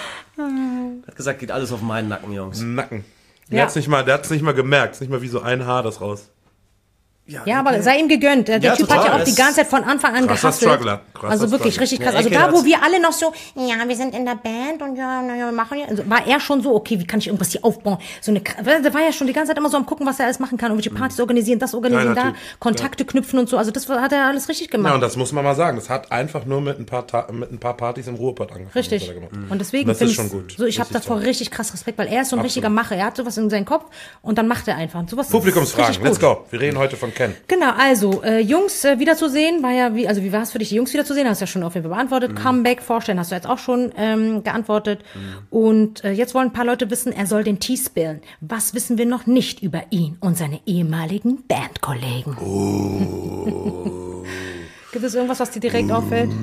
Hat gesagt, geht alles auf meinen Nacken, Jungs. Nacken. Ja. Der hat's nicht mal gemerkt. Es ist nicht mal wie so ein Haar das raus. Ja, aber sei ihm gegönnt. Der Ja, Typ total. hat ja auch Das die ganze Zeit von Anfang an krasser gehustelt. Struggler. Krasser Also wirklich Struggler. richtig krass. Ja, Also AK da, wo hat's- wir alle noch so, ja, wir sind in der Band und ja, naja, wir machen ja. Also war er schon so, okay, wie kann ich irgendwas hier aufbauen? So eine, der war ja schon die ganze Zeit immer so am gucken, was er alles machen kann. Irgendwelche Partys organisieren, das organisieren, Kleiner da Typ. Kontakte knüpfen und so. Also das hat er alles richtig Ja, gemacht. und das muss man mal sagen. Das hat einfach nur mit ein paar Partys im Ruhrpott angefangen. Richtig. was er da gemacht hat. Und deswegen Das ist finde ich schon gut. so, ich habe Richtig davor toll. richtig krass Respekt, weil er ist so ein Absolut. richtiger Macher. Er hat sowas in seinem Kopf und dann macht er einfach. Und sowas ist Publikumsfragen, richtig let's gut. go. Wir reden heute von Ken. Genau, also Jungs wiederzusehen, war ja, wie war es für dich, die Jungs wiederzusehen? Hast du ja schon auf jeden Fall beantwortet. Comeback vorstellen, hast du jetzt auch schon geantwortet. Und jetzt wollen ein paar Leute wissen, er soll den Tee spillen. Was wissen wir noch nicht über ihn und seine ehemaligen Bandkollegen? Gibt es irgendwas, was dir direkt auffällt?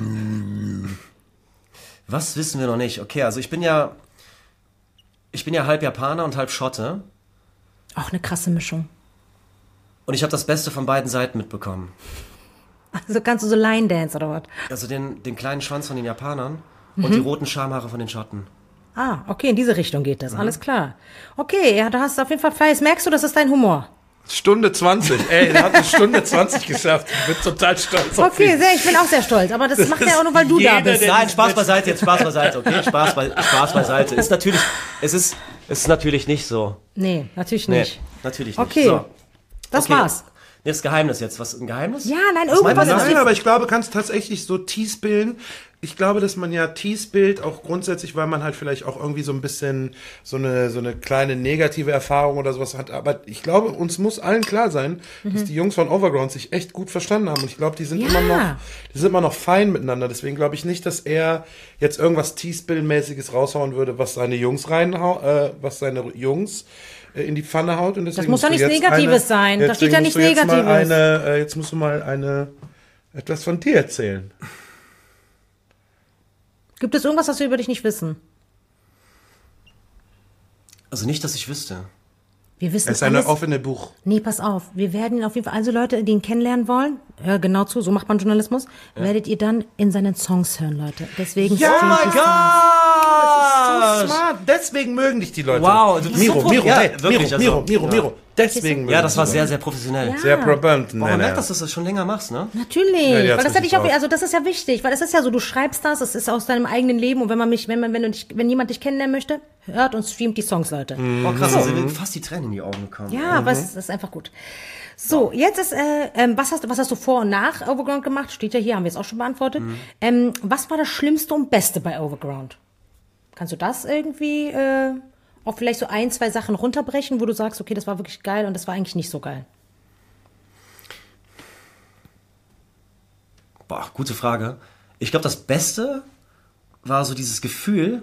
Was wissen wir noch nicht? Okay, also ich bin ja halb Japaner und halb Schotte. Auch eine krasse Mischung. Und ich habe das Beste von beiden Seiten mitbekommen. Also kannst du so Line Dance oder was? Also den kleinen Schwanz von den Japanern und die roten Schamhaare von den Schotten. Ah, okay, in diese Richtung geht das. Alles klar. Okay, ja, da hast du auf jeden Fall Fleiß. Merkst du, das ist dein Humor? Stunde 20. Ey, der hat eine Stunde 20 geschafft. Ich bin total stolz auf Okay, ihn. ich bin auch sehr stolz. Aber das macht er auch nur, weil du da jeder, bist. der- Nein, Spaß beiseite, jetzt Spaß beiseite, okay? Spaß beiseite. Es ist natürlich nicht so. Nee, natürlich Nee, nicht. natürlich nicht. Okay, So. das Okay. war's. Jetzt Geheimnis jetzt. Was, ein Geheimnis? Ja, nein, Was irgendwas meint ihr? ist Nein, aber ich glaube, kannst tatsächlich so Tees bilden. Ich glaube, dass man ja Tees bildet, auch grundsätzlich, weil man halt vielleicht auch irgendwie so ein bisschen so eine kleine negative Erfahrung oder sowas hat. Aber ich glaube, uns muss allen klar sein, dass die Jungs von Overground sich echt gut verstanden haben. Und ich glaube, die sind immer noch fein miteinander. Deswegen glaube ich nicht, dass er jetzt irgendwas Tees-Bill-mäßiges raushauen würde, was seine Jungs in die Pfanne haut. Und deswegen muss ja musst du nichts jetzt Negatives sein. Da steht ja deswegen nichts musst du Negatives. Jetzt musst du mal etwas von dir erzählen. Gibt es irgendwas, was wir über dich nicht wissen? Also nicht, dass ich wüsste. Wir wissen Es ist eine alles. offene Buch. Nee, pass auf. Wir werden ihn auf jeden Fall, also Leute, die ihn kennenlernen wollen, hör genau zu, so macht man Journalismus, werdet ihr dann in seinen Songs hören, Leute. Deswegen Ja, streamt mein die Gott! Songs. So smart. Deswegen mögen dich die Leute. Wow, du bist Miro, so Miro, ja, hey, wirklich, Miro, also, Miro. Deswegen mögen Ja, das war dich die sehr, Leute. sehr professionell. Ja. Sehr probant. Man merkt, dass du das schon länger machst, ne? Natürlich, Ja, die hat's weil das hatte ich auch, richtig also das ist ja wichtig, weil es ist ja so, du schreibst das, es ist aus deinem eigenen Leben und wenn jemand dich kennenlernen möchte, hört und streamt die Songs, Leute. Oh krass, da sind mir fast die Tränen in die Augen gekommen. Ja, das ist einfach gut. So, jetzt ist, was hast du vor und nach Overground gemacht? Steht ja hier, haben wir jetzt auch schon beantwortet. Was war das Schlimmste und Beste bei Overground? Kannst du das irgendwie auf vielleicht so 1, 2 Sachen runterbrechen, wo du sagst, okay, das war wirklich geil und das war eigentlich nicht so geil? Boah, gute Frage. Ich glaube, das Beste war so dieses Gefühl,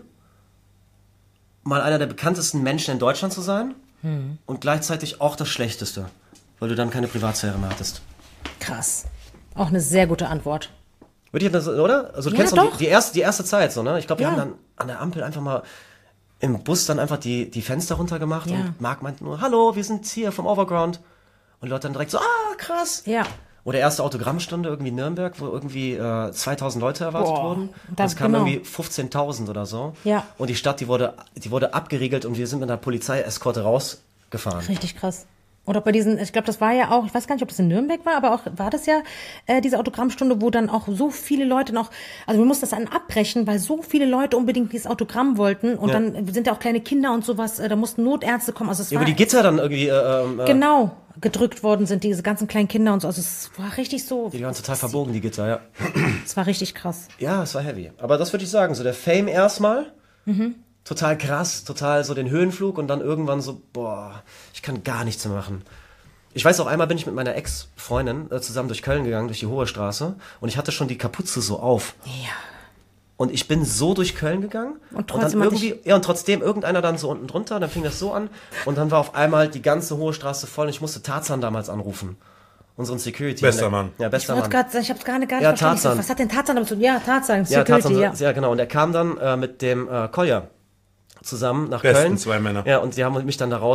mal einer der bekanntesten Menschen in Deutschland zu sein und gleichzeitig auch das Schlechteste, weil du dann keine Privatsphäre mehr hattest. Krass. Auch eine sehr gute Antwort. Würde ich das, oder? Also du Ja, kennst doch doch. die erste Zeit so, ne? Ich glaube, wir Ja. haben dann an der Ampel einfach mal im Bus dann einfach die Fenster runtergemacht Ja. und Marc meinte nur, hallo, wir sind hier vom Overground. Und die Leute dann direkt so, krass. Ja. Oder erste Autogrammstunde irgendwie in Nürnberg, wo irgendwie 2000 Leute erwartet Boah, wurden. das Es kamen genau. irgendwie 15.000 oder so. Ja. Und die Stadt, die wurde abgeriegelt und wir sind mit einer Polizeieskorte rausgefahren. Richtig krass. Oder bei diesen, ich glaube, das war ja auch, ich weiß gar nicht, ob das in Nürnberg war, aber auch war das ja diese Autogrammstunde, wo dann auch so viele Leute noch, also wir mussten das dann abbrechen, weil so viele Leute unbedingt dieses Autogramm wollten und dann sind ja auch kleine Kinder und sowas, da mussten Notärzte kommen, also es Über war die Gitter dann irgendwie, genau gedrückt worden sind, diese ganzen kleinen Kinder und so, also es war richtig so, die waren total verbogen, die Gitter, ja. es war richtig krass. Ja, es war heavy. Aber das würde ich sagen, so der Fame erstmal, total krass, total so den Höhenflug und dann irgendwann so, boah, ich kann gar nichts mehr machen. Ich weiß auch, einmal bin ich mit meiner Ex-Freundin zusammen durch Köln gegangen, durch die Hohe Straße und ich hatte schon die Kapuze so auf. Ja. Und ich bin so durch Köln gegangen Und dann trotzdem hat irgendwie, und trotzdem irgendeiner dann so unten drunter, dann fing das so an und dann war auf einmal die ganze Hohe Straße voll und ich musste Tarzan damals anrufen. Unseren Security. Bester Mann. Ja, bester Ich Mann. hab's gar nicht Ja, verstanden. Tarzan. Was hat denn Tarzan damit zu tun? Ja, Tarzan, Ja, Security, Tarzan, ja. ja, genau. Und er kam dann mit dem Kolja zusammen nach Besten Köln. zwei Männer. Ja, und die haben mich dann da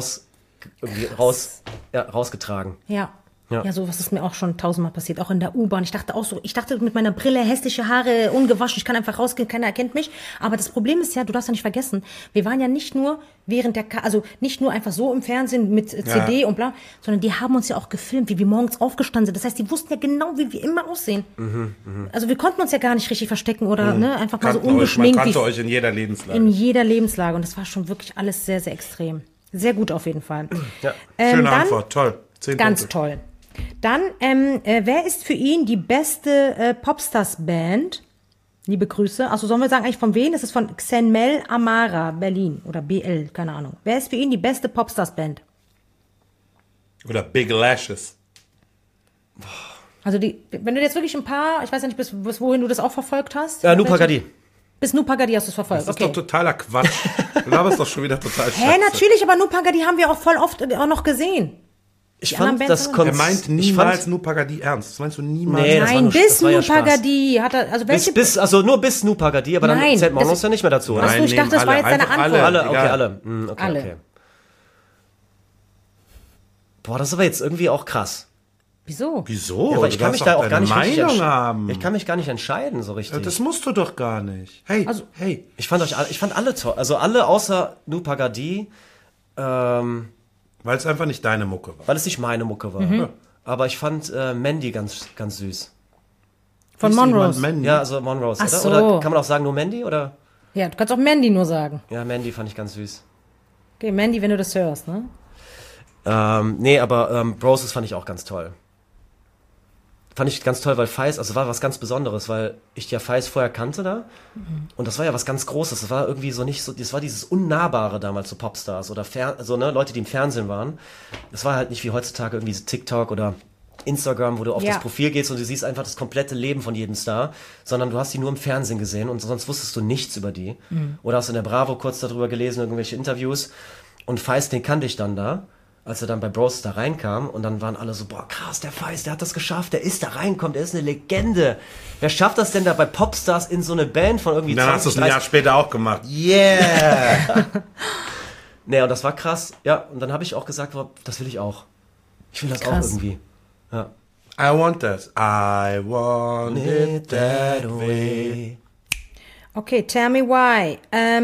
rausgetragen. Ja. Ja. Ja, sowas ist mir auch schon 1000-mal passiert, auch in der U-Bahn. Ich dachte mit meiner Brille, hässliche Haare, ungewaschen, ich kann einfach rausgehen, keiner erkennt mich. Aber das Problem ist ja, du darfst ja nicht vergessen, wir waren ja nicht nur nicht nur einfach so im Fernsehen mit CD und bla, sondern die haben uns ja auch gefilmt, wie wir morgens aufgestanden sind. Das heißt, die wussten ja genau, wie wir immer aussehen. Also wir konnten uns ja gar nicht richtig verstecken oder ne, einfach mal so Man ungeschminkt. kannte euch in jeder Lebenslage. In jeder Lebenslage. Und das war schon wirklich alles sehr, sehr extrem. Sehr gut auf jeden Fall. Ja. Schöne dann, Antwort, toll. 10 Ganz Punkte. toll. Dann, wer ist für ihn die beste Popstars-Band? Liebe Grüße. Also sollen wir sagen eigentlich von wem? Das ist von Xenmel Amara, Berlin. Oder BL, keine Ahnung. Wer ist für ihn die beste Popstars-Band? Oder Big Lashes. Also wenn du jetzt wirklich ein paar, ich weiß ja nicht, bis wohin du das auch verfolgt hast. Ja, Nupagadi. Bis Nupagadi hast du es verfolgt, Das ist okay. doch totaler Quatsch. Du laberst doch schon wieder total Hä, Scheiße. natürlich, aber Nupagadi haben wir auch voll oft auch noch gesehen. Ich anderen fand Bands das auch? Er meint niemals ich Nupagadi ernst. Das meinst du niemals? Nee, das war Nein, nur- bis das war ja Spaß. Nupagadi hat er, also welche... also nur bis Nupagadi, aber Nein, dann zählt das- Monos ja nicht mehr dazu, oder? Ach so, ich dachte, das war jetzt deine einfach Antwort. Alle, okay, egal. alle. Okay, Alle. okay. Boah, das ist aber jetzt irgendwie auch krass. Wieso? Wieso? Ja, aber ich Du kann mich darfst da doch auch gar deine nicht richtig Meinung entscheiden. haben. Ich kann mich gar nicht entscheiden, so richtig. Das musst du doch gar nicht. Hey, Also- hey. Ich fand alle toll. Also alle außer Nupagadi, Weil es einfach nicht deine Mucke war. weil es nicht meine Mucke war. Mhm. Aber ich fand Mandy ganz, ganz süß. Von Hieß jemand Monrose. Mandy? Ja, also Monrose, Ach oder? so. Oder kann man auch sagen nur Mandy, oder? Ja, du kannst auch Mandy nur sagen. Ja, Mandy fand ich ganz süß. Okay, Mandy, wenn du das hörst, ne? Nee, aber Broses fand ich auch ganz toll. Fand ich ganz toll, weil Feist, also war was ganz Besonderes, weil ich ja Feist vorher kannte da. Und das war ja was ganz Großes. Das war irgendwie so nicht so, das war dieses Unnahbare damals, so Popstars oder Leute, die im Fernsehen waren. Das war halt nicht wie heutzutage irgendwie so TikTok oder Instagram, wo du auf Ja. das Profil gehst und du siehst einfach das komplette Leben von jedem Star, sondern du hast die nur im Fernsehen gesehen und sonst wusstest du nichts über die. Oder hast in der Bravo kurz darüber gelesen, irgendwelche Interviews. Und Feist, den kannte ich dann da, als er dann bei Bros da reinkam und dann waren alle so, boah krass, der Feist, der hat das geschafft, der ist da reinkommt, der ist eine Legende. Wer schafft das denn da bei Popstars in so eine Band von irgendwie Dann hast du es 20, ein Jahr 30? später auch gemacht. Yeah! Nee, und das war krass. Ja, und dann habe ich auch gesagt, das will ich auch. Ich will das Krass. auch irgendwie. Ja. I want that. I want it that way. Okay, tell me why.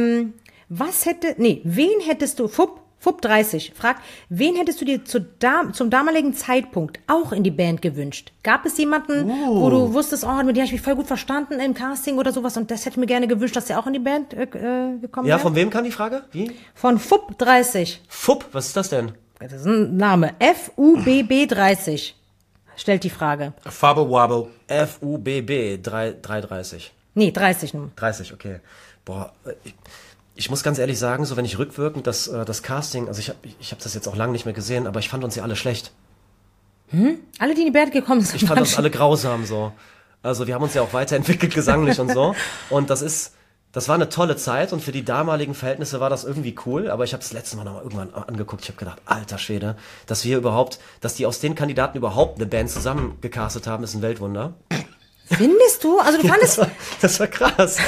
Wen hättest du, Fupp 30 fragt, wen hättest du dir zum damaligen Zeitpunkt auch in die Band gewünscht? Gab es jemanden, wo du wusstest, mit dem habe ich mich voll gut verstanden im Casting oder sowas und das hätte ich mir gerne gewünscht, dass der auch in die Band gekommen wäre? Ja, von wem kam die Frage? Wie? Von Fupp 30. Fupp, was ist das denn? Das ist ein Name. FUBB 30. Stellt die Frage. Fabble Wabble. FUBB 330. Nee, 30 nun. 30, okay. Boah, ich muss ganz ehrlich sagen, so wenn ich rückwirkend das Casting, also ich hab das jetzt auch lange nicht mehr gesehen, aber ich fand uns ja alle schlecht. Alle, die in die Band gekommen sind. Ich fand uns alle grausam so. Also wir haben uns ja auch weiterentwickelt gesanglich und so. Und das war eine tolle Zeit und für die damaligen Verhältnisse war das irgendwie cool, aber ich habe das letzte Mal noch mal irgendwann angeguckt, ich habe gedacht, alter Schwede, dass die aus den Kandidaten überhaupt eine Band zusammengecastet haben, ist ein Weltwunder. Findest du? Also du fandest... Das war krass.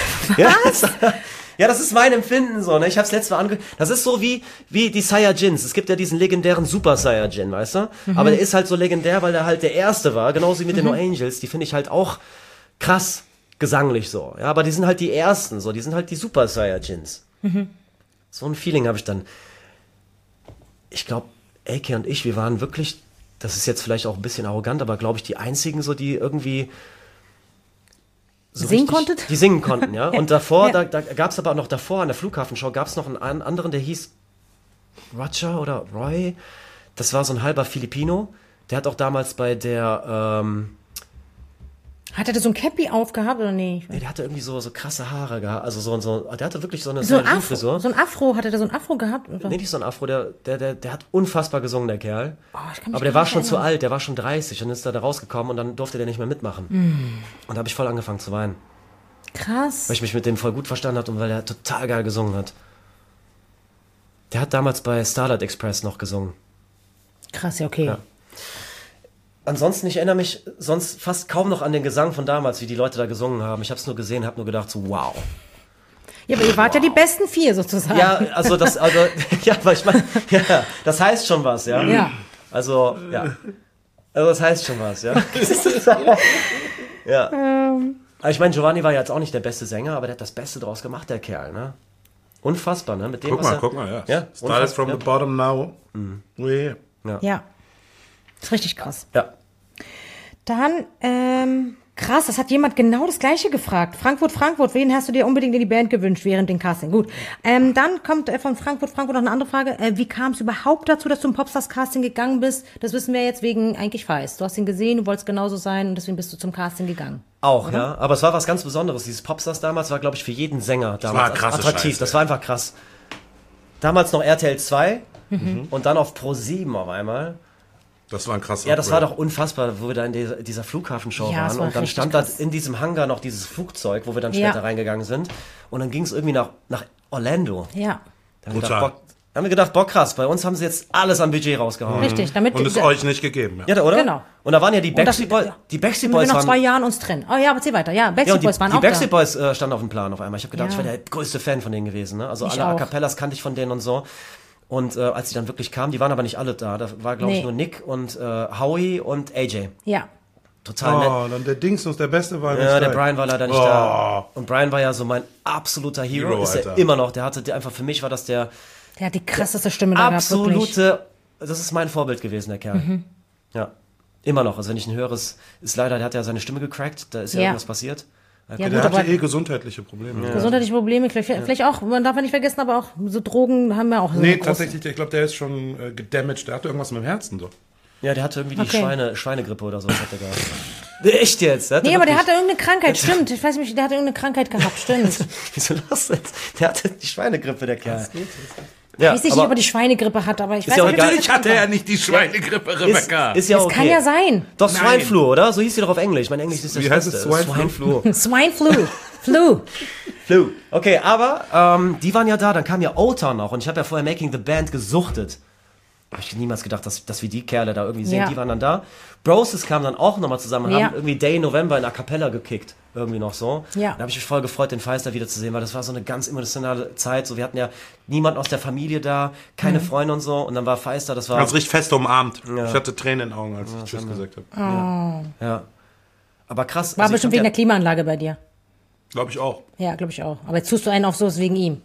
Ja, das ist mein Empfinden so, ne? Ich hab's letztes Mal angeguckt. Das ist so wie die Saiyajins. Es gibt ja diesen legendären Super Saiyajin, weißt du? Aber der ist halt so legendär, weil der halt der Erste war. Genauso wie mit den No Angels. Die finde ich halt auch krass gesanglich so. Ja, aber die sind halt die Ersten so. Die sind halt die Super Saiyajins. So ein Feeling habe ich dann. Ich glaube, AK und ich, wir waren wirklich, das ist jetzt vielleicht auch ein bisschen arrogant, aber glaube ich die einzigen so, die irgendwie so singen richtig, konntet? Die singen konnten, ja. Und davor, Ja. da gab es aber noch davor an der Flughafenshow, gab es noch einen anderen, der hieß Roger oder Roy. Das war so ein halber Filipino. Der hat auch damals bei der, Hat er da so ein Cappy aufgehabt oder nee? der hatte irgendwie so krasse Haare gehabt. Also der hatte wirklich so eine So ein Saiyajin-Frisur. Afro. So ein Afro. Hat er da so ein Afro gehabt? Oder? Nee, nicht so ein Afro, der hat unfassbar gesungen, der Kerl. Ich kann mich Aber der gar war nicht schon zu erinnern. alt, der war schon 30 und ist da rausgekommen und dann durfte der nicht mehr mitmachen. Und da habe ich voll angefangen zu weinen. Krass. Weil ich mich mit dem voll gut verstanden habe und weil er total geil gesungen hat. Der hat damals bei Starlight Express noch gesungen. Krass, ja, okay. Ja. Ansonsten, ich erinnere mich sonst fast kaum noch an den Gesang von damals, wie die Leute da gesungen haben. Ich habe es nur gesehen, habe nur gedacht so, wow. Ja, aber ihr wart ja die besten 4 sozusagen. Ja, ja, aber ich meine, ja, das heißt schon was, ja. Ja. Also, ja. Also, das heißt schon was, ja. Ja. Aber ich meine, Giovanni war ja jetzt auch nicht der beste Sänger, aber der hat das Beste draus gemacht, der Kerl, ne? Unfassbar, ne? Mit dem, Guck mal, ja. Ja, Started unfassbar, from ja. the bottom now. We're here. Ja. Das ist richtig krass. Ja. Dann, krass, das hat jemand genau das Gleiche gefragt. Frankfurt, wen hast du dir unbedingt in die Band gewünscht während dem Casting? Gut. Dann kommt von Frankfurt noch eine andere Frage. Wie kam es überhaupt dazu, dass du im Popstars-Casting gegangen bist? Das wissen wir jetzt wegen eigentlich Feist. Du hast ihn gesehen, du wolltest genauso sein und deswegen bist du zum Casting gegangen. Auch, ja. Aber es war was ganz Besonderes. Dieses Popstars damals war, glaube ich, für jeden Sänger damals war eine krasse attraktiv. Scheiße, Das war einfach krass. Damals noch RTL 2 und dann auf Pro 7 auf einmal. Das war ein krasser Ja, das war Upgrade. doch unfassbar, wo wir da in dieser Flughafenshow Ja, es waren. war Und dann richtig stand da krass. in diesem Hangar noch dieses Flugzeug, wo wir dann Ja. später reingegangen sind. Und dann ging es irgendwie nach Orlando. Ja. Da haben wir Brutal. gedacht, boah, krass, bei uns haben sie jetzt alles am Budget rausgehauen. Richtig, damit Und es euch nicht gegeben. Ja, oder? Genau. Und da waren ja die das- Backstreet Boys. ja. Die Backstreet Wenn wir Boys nach 2 waren. Jahren uns trennen. Oh ja, aber zieh weiter. Ja, Ja, Backstreet und Boys waren die auch Backstreet da. Boys standen auf dem Plan auf einmal. Ich habe gedacht, Ja. ich war der größte Fan von denen gewesen. Ne? Also Ich alle auch. A Cappellas kannte ich von denen und so. Und als die dann wirklich kamen, die waren aber nicht alle da. Da war, glaube ich, Nee. nur Nick und Howie und AJ. Ja. Total nett. Oh, dann der Dingsens, der Beste war nicht Ja, der da. Brian war leider nicht da. Und Brian war ja so mein absoluter Hero. Hero, Ist er Alter. immer noch. Einfach für mich war das der Der hat die krasseste Stimme da gehabt, wirklich. absolute, das ist mein Vorbild gewesen, der Kerl. Ja, immer noch. Also wenn ich ihn höre, der hat ja seine Stimme gecrackt, da ist ja Ja. irgendwas passiert. Ja, Der gut, hatte aber gesundheitliche Probleme. gesundheitliche Probleme, vielleicht auch, man darf ja nicht vergessen, aber auch so Drogen haben ja auch so Nee, eine große- tatsächlich, ich glaube, der ist schon gedamaged. Der hatte irgendwas mit dem Herzen so. Ja, der hatte irgendwie die Okay. Schweinegrippe oder so. Hat der gehabt. Echt jetzt? Nee, aber der wirklich- hatte irgendeine Krankheit, stimmt. Ich weiß nicht, der hatte irgendeine Krankheit gehabt, stimmt. Wieso lachst du jetzt? Der hatte die Schweinegrippe, der Kerl. Ja, Ich weiß nicht, ob er die Schweinegrippe hat, aber ich weiß ja auch nicht, egal. Natürlich hatte er nicht die Schweinegrippe, Rebecca. ist ja Das okay. kann ja sein. Doch, Nein. Swine Flu, oder? So hieß die doch auf Englisch. Mein Englisch ist das Wie heißt Beste. es? Swine Flu? Swine Flu. Flu. Flu. Okay, aber die waren ja da, dann kam ja O-Town noch und ich habe ja vorher Making the Band gesuchtet. Habe ich niemals gedacht, dass wir die Kerle da irgendwie sehen. Ja. Die waren dann da. Broses kamen dann auch nochmal zusammen und Ja. haben irgendwie Day November in A Cappella gekickt. irgendwie noch so. Ja. Da habe ich mich voll gefreut, den Feister wiederzusehen, weil das war so eine ganz emotionale Zeit. So, wir hatten ja niemanden aus der Familie da, keine Freunde und so. Und dann war Feister, das war... Also richtig fest umarmt. Ja. Ich hatte Tränen in den Augen, als ich Tschüss gesagt habe. Ja. Aber krass. War also ich bestimmt fand wegen der Klimaanlage bei dir. Glaube ich auch. Ja, glaube ich auch. Aber jetzt tust du einen auf so, ist wegen ihm.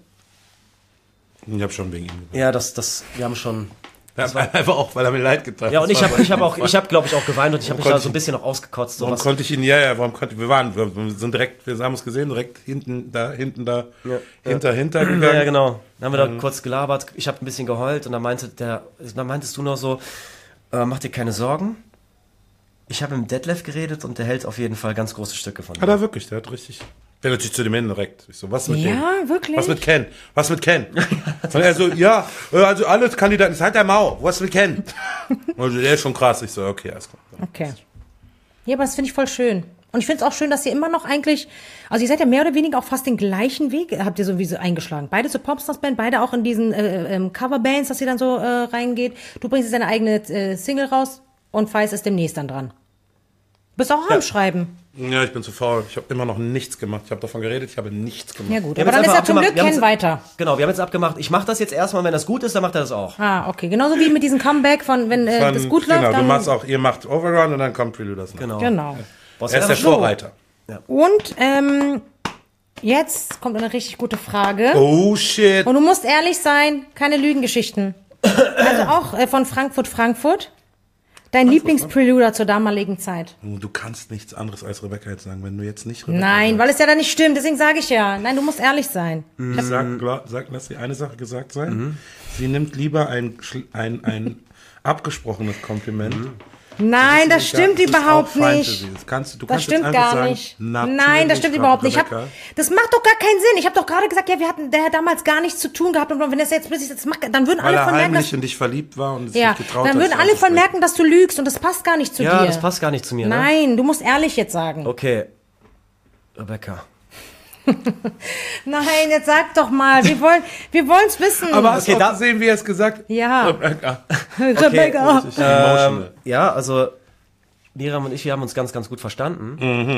Ich habe schon wegen ihm gemacht. Ja, wir haben schon... Ja, einfach auch, weil er mir leid getan hat. Ja, und ich habe glaube ich auch geweint und ich habe mich da so ein bisschen noch ausgekotzt. So Warum konnte ich ihn, wir sind direkt, wir haben uns gesehen, direkt hinten da hinter gegangen. Ja, genau. Dann haben wir da kurz gelabert, ich habe ein bisschen geheult und dann meintest du noch so, mach dir keine Sorgen. Ich habe mit Detlef geredet und der hält auf jeden Fall ganz große Stücke von Hat er wirklich, der hat richtig... Der natürlich zu dem hin direkt. Ich so, was mit dem? Ja, wirklich? Was mit Ken? Was mit Ken? Und er so, ja, also alle Kandidaten, halt der Mau, was mit Ken? Und der ist schon krass. Ich so, okay, alles klar. Okay. Ja, aber das finde ich voll schön. Und ich finde es auch schön, dass ihr immer noch eigentlich, also ihr seid ja mehr oder weniger auch fast den gleichen Weg, habt ihr sowieso eingeschlagen. Beide zur Popstars-Band, beide auch in diesen Coverbands, dass ihr dann so reingeht. Du bringst jetzt deine eigene Single raus und Feist ist demnächst dann dran. Bist auch am Schreiben. Ja, ich bin zu faul. Ich habe immer noch nichts gemacht. Ich habe davon geredet, ich habe nichts gemacht. Ja gut, Wir aber haben dann jetzt ist ja einfach zum Glück abgemacht, Ken weiter. Genau, wir haben jetzt abgemacht, ich mache das jetzt erstmal, wenn das gut ist, dann macht er das auch. Ah, okay. Genauso wie mit diesem Comeback von, wenn das gut läuft, Genau, dann... ihr macht Overrun und dann kommt Preluders. Genau. Genau. Boah, Er ist der Vorreiter. Und jetzt kommt eine richtig gute Frage. Oh shit. Und du musst ehrlich sein, keine Lügengeschichten. Also auch von Frankfurt. Dein Lieblingspreluder zur damaligen Zeit. Du kannst nichts anderes als Rebecca jetzt sagen, wenn du jetzt nicht Rebecca Nein, weil es ja dann nicht stimmt, deswegen sage ich ja. Nein, du musst ehrlich sein. Lass sie eine Sache gesagt sein. Sie nimmt lieber ein abgesprochenes Kompliment. Nein, das stimmt überhaupt nicht. Du kannst Das jetzt stimmt einfach gar sagen, nicht. natürlich, Nein, das stimmt überhaupt nicht. Rebecca. Das macht doch gar keinen Sinn. Ich habe doch gerade gesagt, ja, der hat damals gar nichts zu tun gehabt. Und wenn das jetzt plötzlich das macht, dann würden Weil alle er von merken, heimlich dass, in dich verliebt war und es ja, nicht getraut dann hat. würden alle von merken, dass du lügst und das passt gar nicht zu dir. Ja, das passt gar nicht zu mir, ne? Nein, du musst ehrlich jetzt sagen. Okay, Rebecca. Nein, jetzt sag doch mal. Wir wollen's wissen. Aber hast Okay, du auch gesehen, wie er es gesagt hat? Ja. Rebecca. Rebecca. Richtig emotional. Ja, also Miriam und ich, wir haben uns ganz, ganz gut verstanden.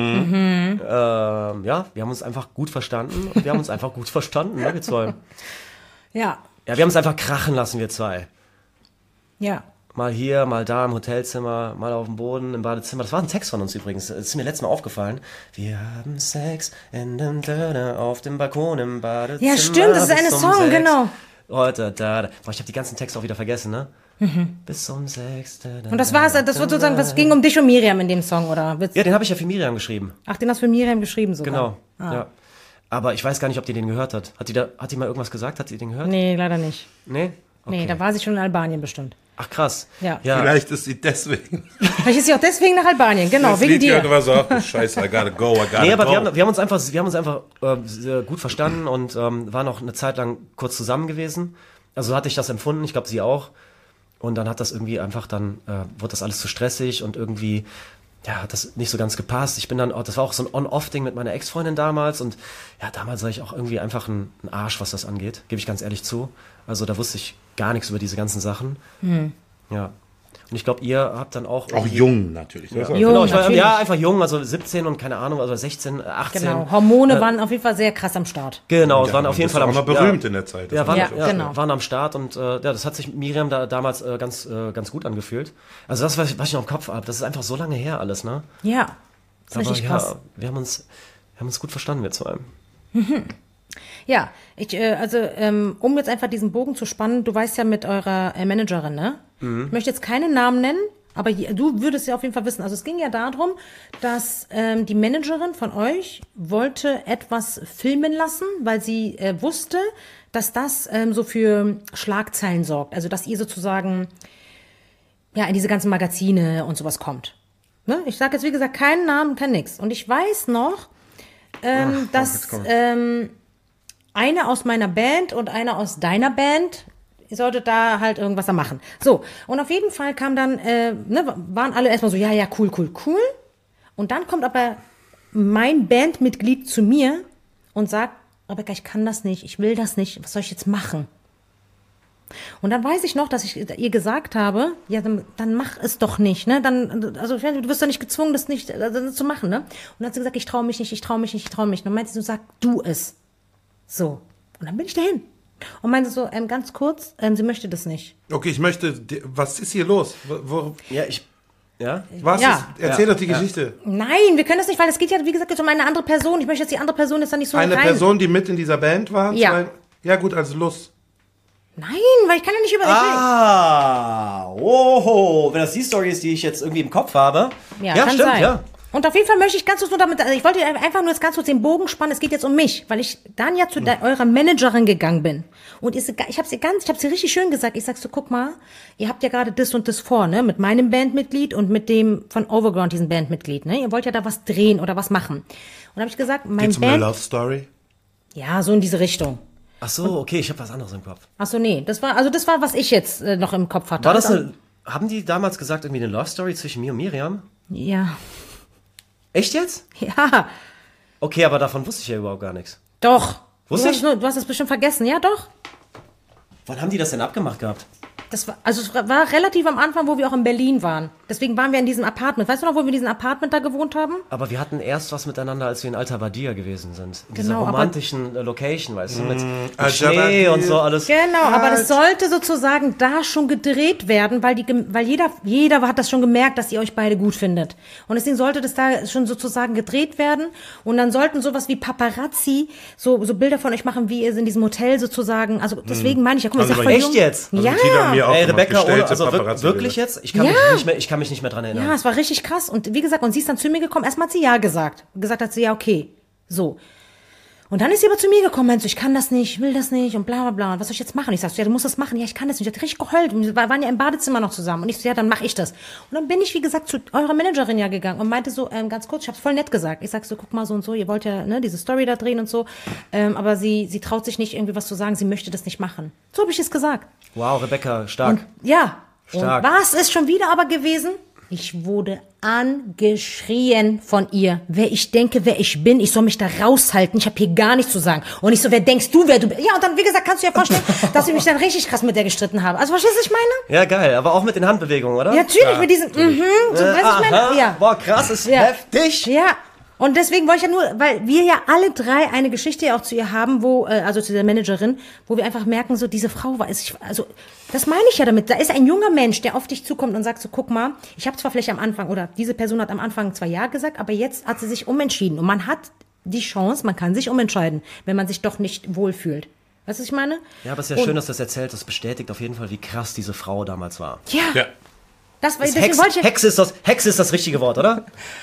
Ja, wir haben uns einfach gut verstanden und wir haben uns einfach gut verstanden, ne, wir zwei. Ja. Ja, wir haben uns einfach krachen lassen, wir zwei. Ja. Mal hier, mal da im Hotelzimmer, mal auf dem Boden, im Badezimmer. Das war ein Text von uns übrigens. Das ist mir letztes Mal aufgefallen. Wir haben Sex in dem Döner auf dem Balkon im Badezimmer. Ja, stimmt, das ist bis eine um Song, 6. genau. Heute, da. Boah, ich habe die ganzen Texte auch wieder vergessen, ne? Bis um 6. Und das war's, das wird sozusagen, das ging um dich und Miriam in dem Song, oder? Ja, den habe ich ja für Miriam geschrieben. Ach, den hast du für Miriam geschrieben sogar. Genau. Ah. Ja. Aber ich weiß gar nicht, ob die den gehört hat. Hat die mal irgendwas gesagt? Hat die den gehört? Nee, leider nicht. Nee? Okay. Nee, da war sie schon in Albanien bestimmt. Ach krass. Ja. Vielleicht ist sie deswegen. Vielleicht ist sie auch deswegen nach Albanien, genau, Das wegen Lied dir. gehört immer so, ach du Scheiße, I gotta go. Nee, aber wir haben uns einfach sehr gut verstanden und waren auch eine Zeit lang kurz zusammen gewesen. Also so hatte ich das empfunden, ich glaube sie auch. Und dann hat das irgendwie einfach wurde das alles zu stressig und irgendwie, ja, hat das nicht so ganz gepasst. Ich bin dann, das war auch so ein On-Off-Ding mit meiner Ex-Freundin damals und ja, damals war ich auch irgendwie einfach ein Arsch, was das angeht, gebe ich ganz ehrlich zu. Also da wusste ich gar nichts über diese ganzen Sachen. Ja. Und ich glaube, ihr habt dann auch... Auch jung natürlich. Ja. Jung, Genau, ich war natürlich. ja einfach jung, also 17 und keine Ahnung, also 16, 18. Genau, Hormone waren auf jeden Fall sehr krass am Start. Genau, Ja, waren auf jeden Fall auch am noch berühmt in der Zeit. Ja, waren, Ja, genau. waren am Start und ja, das hat sich Miriam damals ganz gut angefühlt. Also das, was ich noch im Kopf habe, das ist einfach so lange her alles, ne? Ja, das ist Aber richtig ja, krass. wir haben uns gut verstanden, wir zwei. Ja, um jetzt einfach diesen Bogen zu spannen, du weißt ja mit eurer Managerin, ne? Ich möchte jetzt keinen Namen nennen, aber du würdest ja auf jeden Fall wissen. Also es ging ja darum, dass die Managerin von euch wollte etwas filmen lassen, weil sie wusste, dass das so für Schlagzeilen sorgt. Also dass ihr sozusagen ja in diese ganzen Magazine und sowas kommt. Ne? Ich sage jetzt wie gesagt keinen Namen, kein nix. Und ich weiß noch, dass eine aus meiner Band und eine aus deiner Band, ihr solltet da halt irgendwas da machen. So, und auf jeden Fall kam dann, waren alle erstmal so, ja, cool. Und dann kommt aber mein Bandmitglied zu mir und sagt, Rebecca, ich kann das nicht, ich will das nicht, was soll ich jetzt machen? Und dann weiß ich noch, dass ich ihr gesagt habe, ja, dann mach es doch nicht, ne? Also du wirst doch nicht gezwungen, das nicht zu machen, ne? Und dann hat sie gesagt, ich traue mich nicht. Und dann meinte sie so, sag du es. So. Und dann bin ich dahin. Und meinte so, ganz kurz, sie möchte das nicht. Okay, was ist hier los? Was Ja. ist, erzähl doch die Geschichte. Nein, wir können das nicht, weil es geht ja, wie gesagt, jetzt um eine andere Person. Ich möchte jetzt die andere Person jetzt da nicht so Eine rein. Person, die mit in dieser Band war? Ja. Ja gut, also los. Nein, weil ich kann ja nicht über... Wenn das die Story ist, die ich jetzt irgendwie im Kopf habe. Ja, kann stimmt, sein. ja. Und auf jeden Fall möchte ich ganz kurz nur damit, also ich wollte einfach nur jetzt ganz kurz den Bogen spannen, es geht jetzt um mich, weil ich dann ja zu eurer Managerin gegangen bin. Und ich habe sie richtig schön gesagt, ich sag so, guck mal, ihr habt ja gerade das und das vor, ne, mit meinem Bandmitglied und mit dem von Overground, diesem Bandmitglied, ne, ihr wollt ja da was drehen oder was machen. Und da habe ich gesagt, mein Geht's um eine Band... Love Story? Ja, so in diese Richtung. Ach so, okay, ich habe was anderes im Kopf. Ach so, nee, das war, was ich jetzt noch im Kopf hatte. Haben die damals gesagt, irgendwie eine Love Story zwischen mir und Miriam? Ja. Echt jetzt? Ja, Okay, aber davon wusste ich ja überhaupt gar nichts. doch. Wusste ich? Du hast es bestimmt vergessen, ja doch. Wann haben die das denn abgemacht gehabt? Es war relativ am Anfang, wo wir auch in Berlin waren. Deswegen waren wir in diesem Apartment. Weißt du noch, wo wir in diesem Apartment da gewohnt haben? Aber wir hatten erst was miteinander, als wir in Alta Badia gewesen sind. In dieser Genau, romantischen Location, weißt du, mit Alta Schnee Badia. und so alles. Genau, aber das sollte sozusagen da schon gedreht werden, weil jeder hat das schon gemerkt, dass ihr euch beide gut findet. Und deswegen sollte das da schon sozusagen gedreht werden. Und dann sollten sowas wie Paparazzi so Bilder von euch machen, wie ihr in diesem Hotel sozusagen. Also deswegen meine ich ja, guck mal, Also ich sag bei voll echt jung. jetzt? Also Ja. Tila hat mir auch Ey, gemacht, Rebecca, gestellte also Paparazzi-Bilder. wirklich jetzt? Ich kann mich nicht mehr dran erinnern. Ja, es war richtig krass. Und wie gesagt, und sie ist dann zu mir gekommen. Erstmal hat sie ja gesagt. Gesagt hat sie, ja, okay. So. Und dann ist sie aber zu mir gekommen, meinte so, ich kann das nicht, ich will das nicht und bla bla bla. Und was soll ich jetzt machen? Ich sag so, ja, du musst das machen. Ja, ich kann das nicht. Ich hat richtig geheult. Wir waren ja im Badezimmer noch zusammen. Und ich so, ja, dann mache ich das. Und dann bin ich, wie gesagt, zu eurer Managerin ja gegangen und meinte so, ganz kurz, ich hab's voll nett gesagt. Ich sag so, guck mal so und so, ihr wollt ja diese Story da drehen und so. Aber sie traut sich nicht irgendwie was zu sagen, sie möchte das nicht machen. So habe ich es gesagt. Wow, Rebecca, stark. Und, ja. Stark. Und was ist schon wieder aber gewesen? Ich wurde angeschrien von ihr, wer ich denke, wer ich bin. Ich soll mich da raushalten. Ich habe hier gar nichts zu sagen. Und ich so, wer denkst du, wer du bist? Ja, und dann, wie gesagt, kannst du dir vorstellen, dass ich mich dann richtig krass mit der gestritten habe. Also, verstehst du, was ich meine? Ja, geil, aber auch mit den Handbewegungen, oder? Ja, natürlich, mit diesem, so, weißt du, was ich meine? Ja. Boah, krass, ist Ja. heftig. Ja. Und deswegen wollte ich ja nur, weil wir ja alle drei eine Geschichte ja auch zu ihr haben, also zu der Managerin, wo wir einfach merken, so diese Frau war es, also das meine ich ja damit. Da ist ein junger Mensch, der auf dich zukommt und sagt so, guck mal, ich habe zwar vielleicht am Anfang, oder diese Person hat am Anfang zwar ja gesagt, aber jetzt hat sie sich umentschieden. Und man hat die Chance, man kann sich umentscheiden, wenn man sich doch nicht wohlfühlt. Weißt du, was ich meine? Ja, aber es ist ja schön, dass du das erzählt. Das bestätigt auf jeden Fall, wie krass diese Frau damals war. Ja. Deswegen wollte ich Hexe ist das richtige Wort, oder?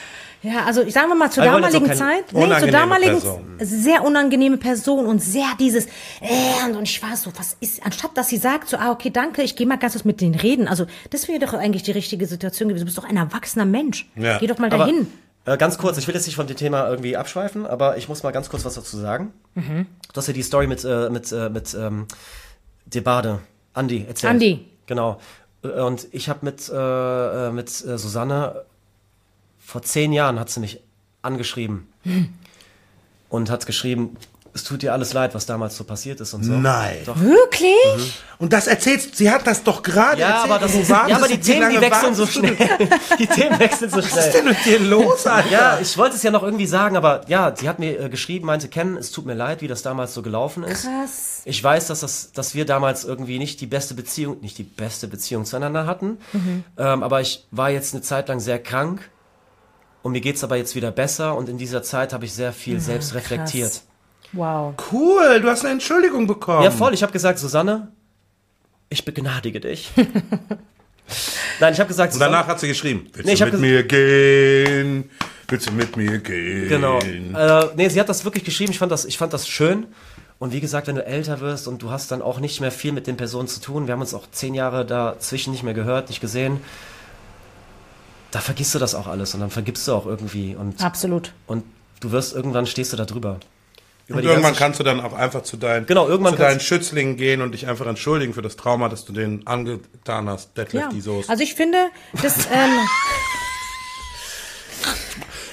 Ja, also ich sage mal zur Aber wir wollen jetzt damaligen auch keine Zeit, zur unangenehme damaligen Person. sehr unangenehme Person und sehr dieses und ich war so, was ist, anstatt dass sie sagt so, okay, danke, ich gehe mal ganz kurz mit denen reden. Also das wäre doch eigentlich die richtige Situation gewesen. Du bist doch ein erwachsener Mensch. Ja. Geh doch mal Aber, dahin. Ganz kurz, ich will jetzt nicht von dem Thema irgendwie abschweifen, aber ich muss mal ganz kurz was dazu sagen. Du hast ja die Story mit Debade, Andi, erzählt. Andi. Genau. Und ich habe mit Susanne, vor 10 Jahren hat sie mich angeschrieben und hat geschrieben, es tut dir alles leid, was damals so passiert ist und so. Nein. Doch. Wirklich? Und das erzählst, sie hat das doch gerade Ja, erzählt. aber die Themen, die wechseln so schnell. Die Themen wechseln so Was ist schnell. denn mit dir los, Alter? Ja, ich wollte es ja noch irgendwie sagen, aber ja, sie hat mir geschrieben, meinte, Ken, es tut mir leid, wie das damals so gelaufen ist. Krass. Ich weiß, dass wir damals irgendwie nicht die beste Beziehung zueinander hatten. Aber ich war jetzt eine Zeit lang sehr krank und mir geht's aber jetzt wieder besser und in dieser Zeit habe ich sehr viel selbst reflektiert. Krass. Wow. Cool, du hast eine Entschuldigung bekommen. Ja, voll. Ich habe gesagt, Susanne, ich begnadige dich. Nein, ich habe gesagt, Und danach hat sie geschrieben, willst Nee, ich du hab mit mir gehen? Willst du mit mir gehen? Genau. Nee, sie hat das wirklich geschrieben. Ich fand das schön. Und wie gesagt, wenn du älter wirst und du hast dann auch nicht mehr viel mit den Personen zu tun, wir haben uns auch 10 Jahre dazwischen nicht mehr gehört, nicht gesehen, da vergisst du das auch alles und dann vergibst du auch irgendwie. Absolut. Und du stehst du da drüber. Und irgendwann kannst du dann auch einfach zu deinen Schützlingen gehen und dich einfach entschuldigen für das Trauma, das du denen angetan hast, Detlef Ja. die Soße. Also ich finde, das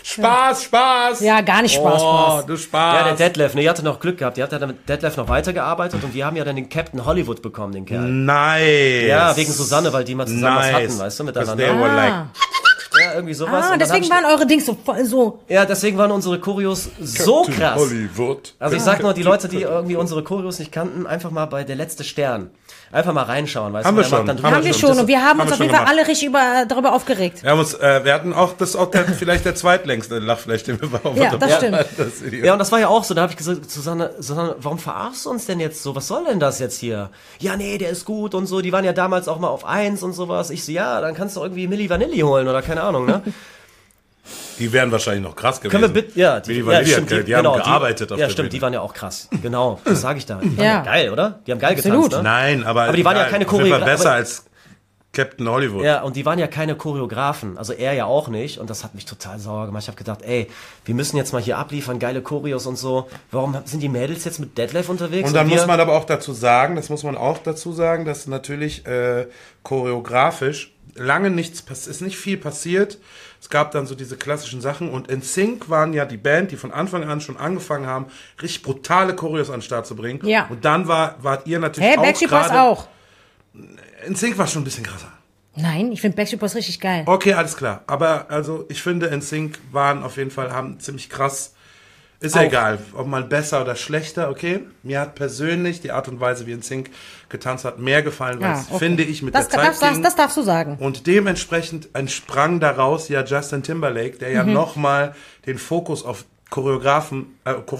Spaß. Ja, gar nicht Spaß. Oh, du Spaß. Ja, der Detlef, ne, ihr hattet noch Glück gehabt. Ihr hattet mit Detlef noch weitergearbeitet und wir haben ja dann den Captain Hollywood bekommen, den Kerl. Nice. Ja, wegen Susanne, weil die mal zusammen was hatten, weißt du, miteinander. Like, Ja, irgendwie sowas. Und Deswegen dann waren eure Dings so. Ja, deswegen waren unsere Choreos so krass. Hollywood. Also ich sag nur, die Leute, die irgendwie unsere Choreos nicht kannten, einfach mal bei Der letzte Stern. Einfach mal reinschauen, weißt Haben du. wir schon. Haben wir schon. Und wir haben uns wir auf jeden schon Fall alle richtig darüber aufgeregt. Wir hatten auch, das ist auch vielleicht der zweitlängste Lachfleisch, den wir bei Ja, das stimmt. Ja, und das war ja auch so, da habe ich gesagt, Susanne, warum verarschst du uns denn jetzt so? Was soll denn das jetzt hier? Ja, nee, der ist gut und so, die waren ja damals auch mal auf 1 und sowas. Ich so, ja, dann kannst du irgendwie Milli Vanilli holen oder keine Ahnung, ne? Die wären wahrscheinlich noch krass gewesen. Können wir bitte, ja, die haben gearbeitet auf der Ja, stimmt, Bühne. die waren ja auch krass. Genau, das sage ich da. Die waren Ja. ja geil, oder? Die haben geil Absolut. getanzt, ne? Nein, aber die waren ja keine Choreografen. besser als Captain Hollywood. Ja, und die waren ja keine Choreografen, also er ja auch nicht und das hat mich total sauer gemacht. Ich habe gedacht, ey, wir müssen jetzt mal hier abliefern, geile Choreos und so. Warum sind die Mädels jetzt mit Detlef unterwegs? Und dann wir? muss man aber auch dazu sagen, dass natürlich choreografisch lange ist nicht viel passiert. Es gab dann so diese klassischen Sachen und NSYNC waren ja die Band, die von Anfang an schon angefangen haben, richtig brutale Choreos an den Start zu bringen. Ja. Und dann wart ihr natürlich auch Backstreet Boys gerade... auch. NSYNC war schon ein bisschen krasser. Nein, ich finde Backstreet Boys richtig geil. Okay, alles klar. Aber also ich finde, NSYNC haben ziemlich krass. Ist ja Auch. egal, ob mal besser oder schlechter, okay? Mir hat persönlich die Art und Weise, wie NSYNC getanzt hat, mehr gefallen, weil Ja, es, okay. finde ich, mit Das der Zeit ging. das darfst du sagen. Und dementsprechend entsprang daraus ja Justin Timberlake, der ja nochmal den Fokus auf Choreografien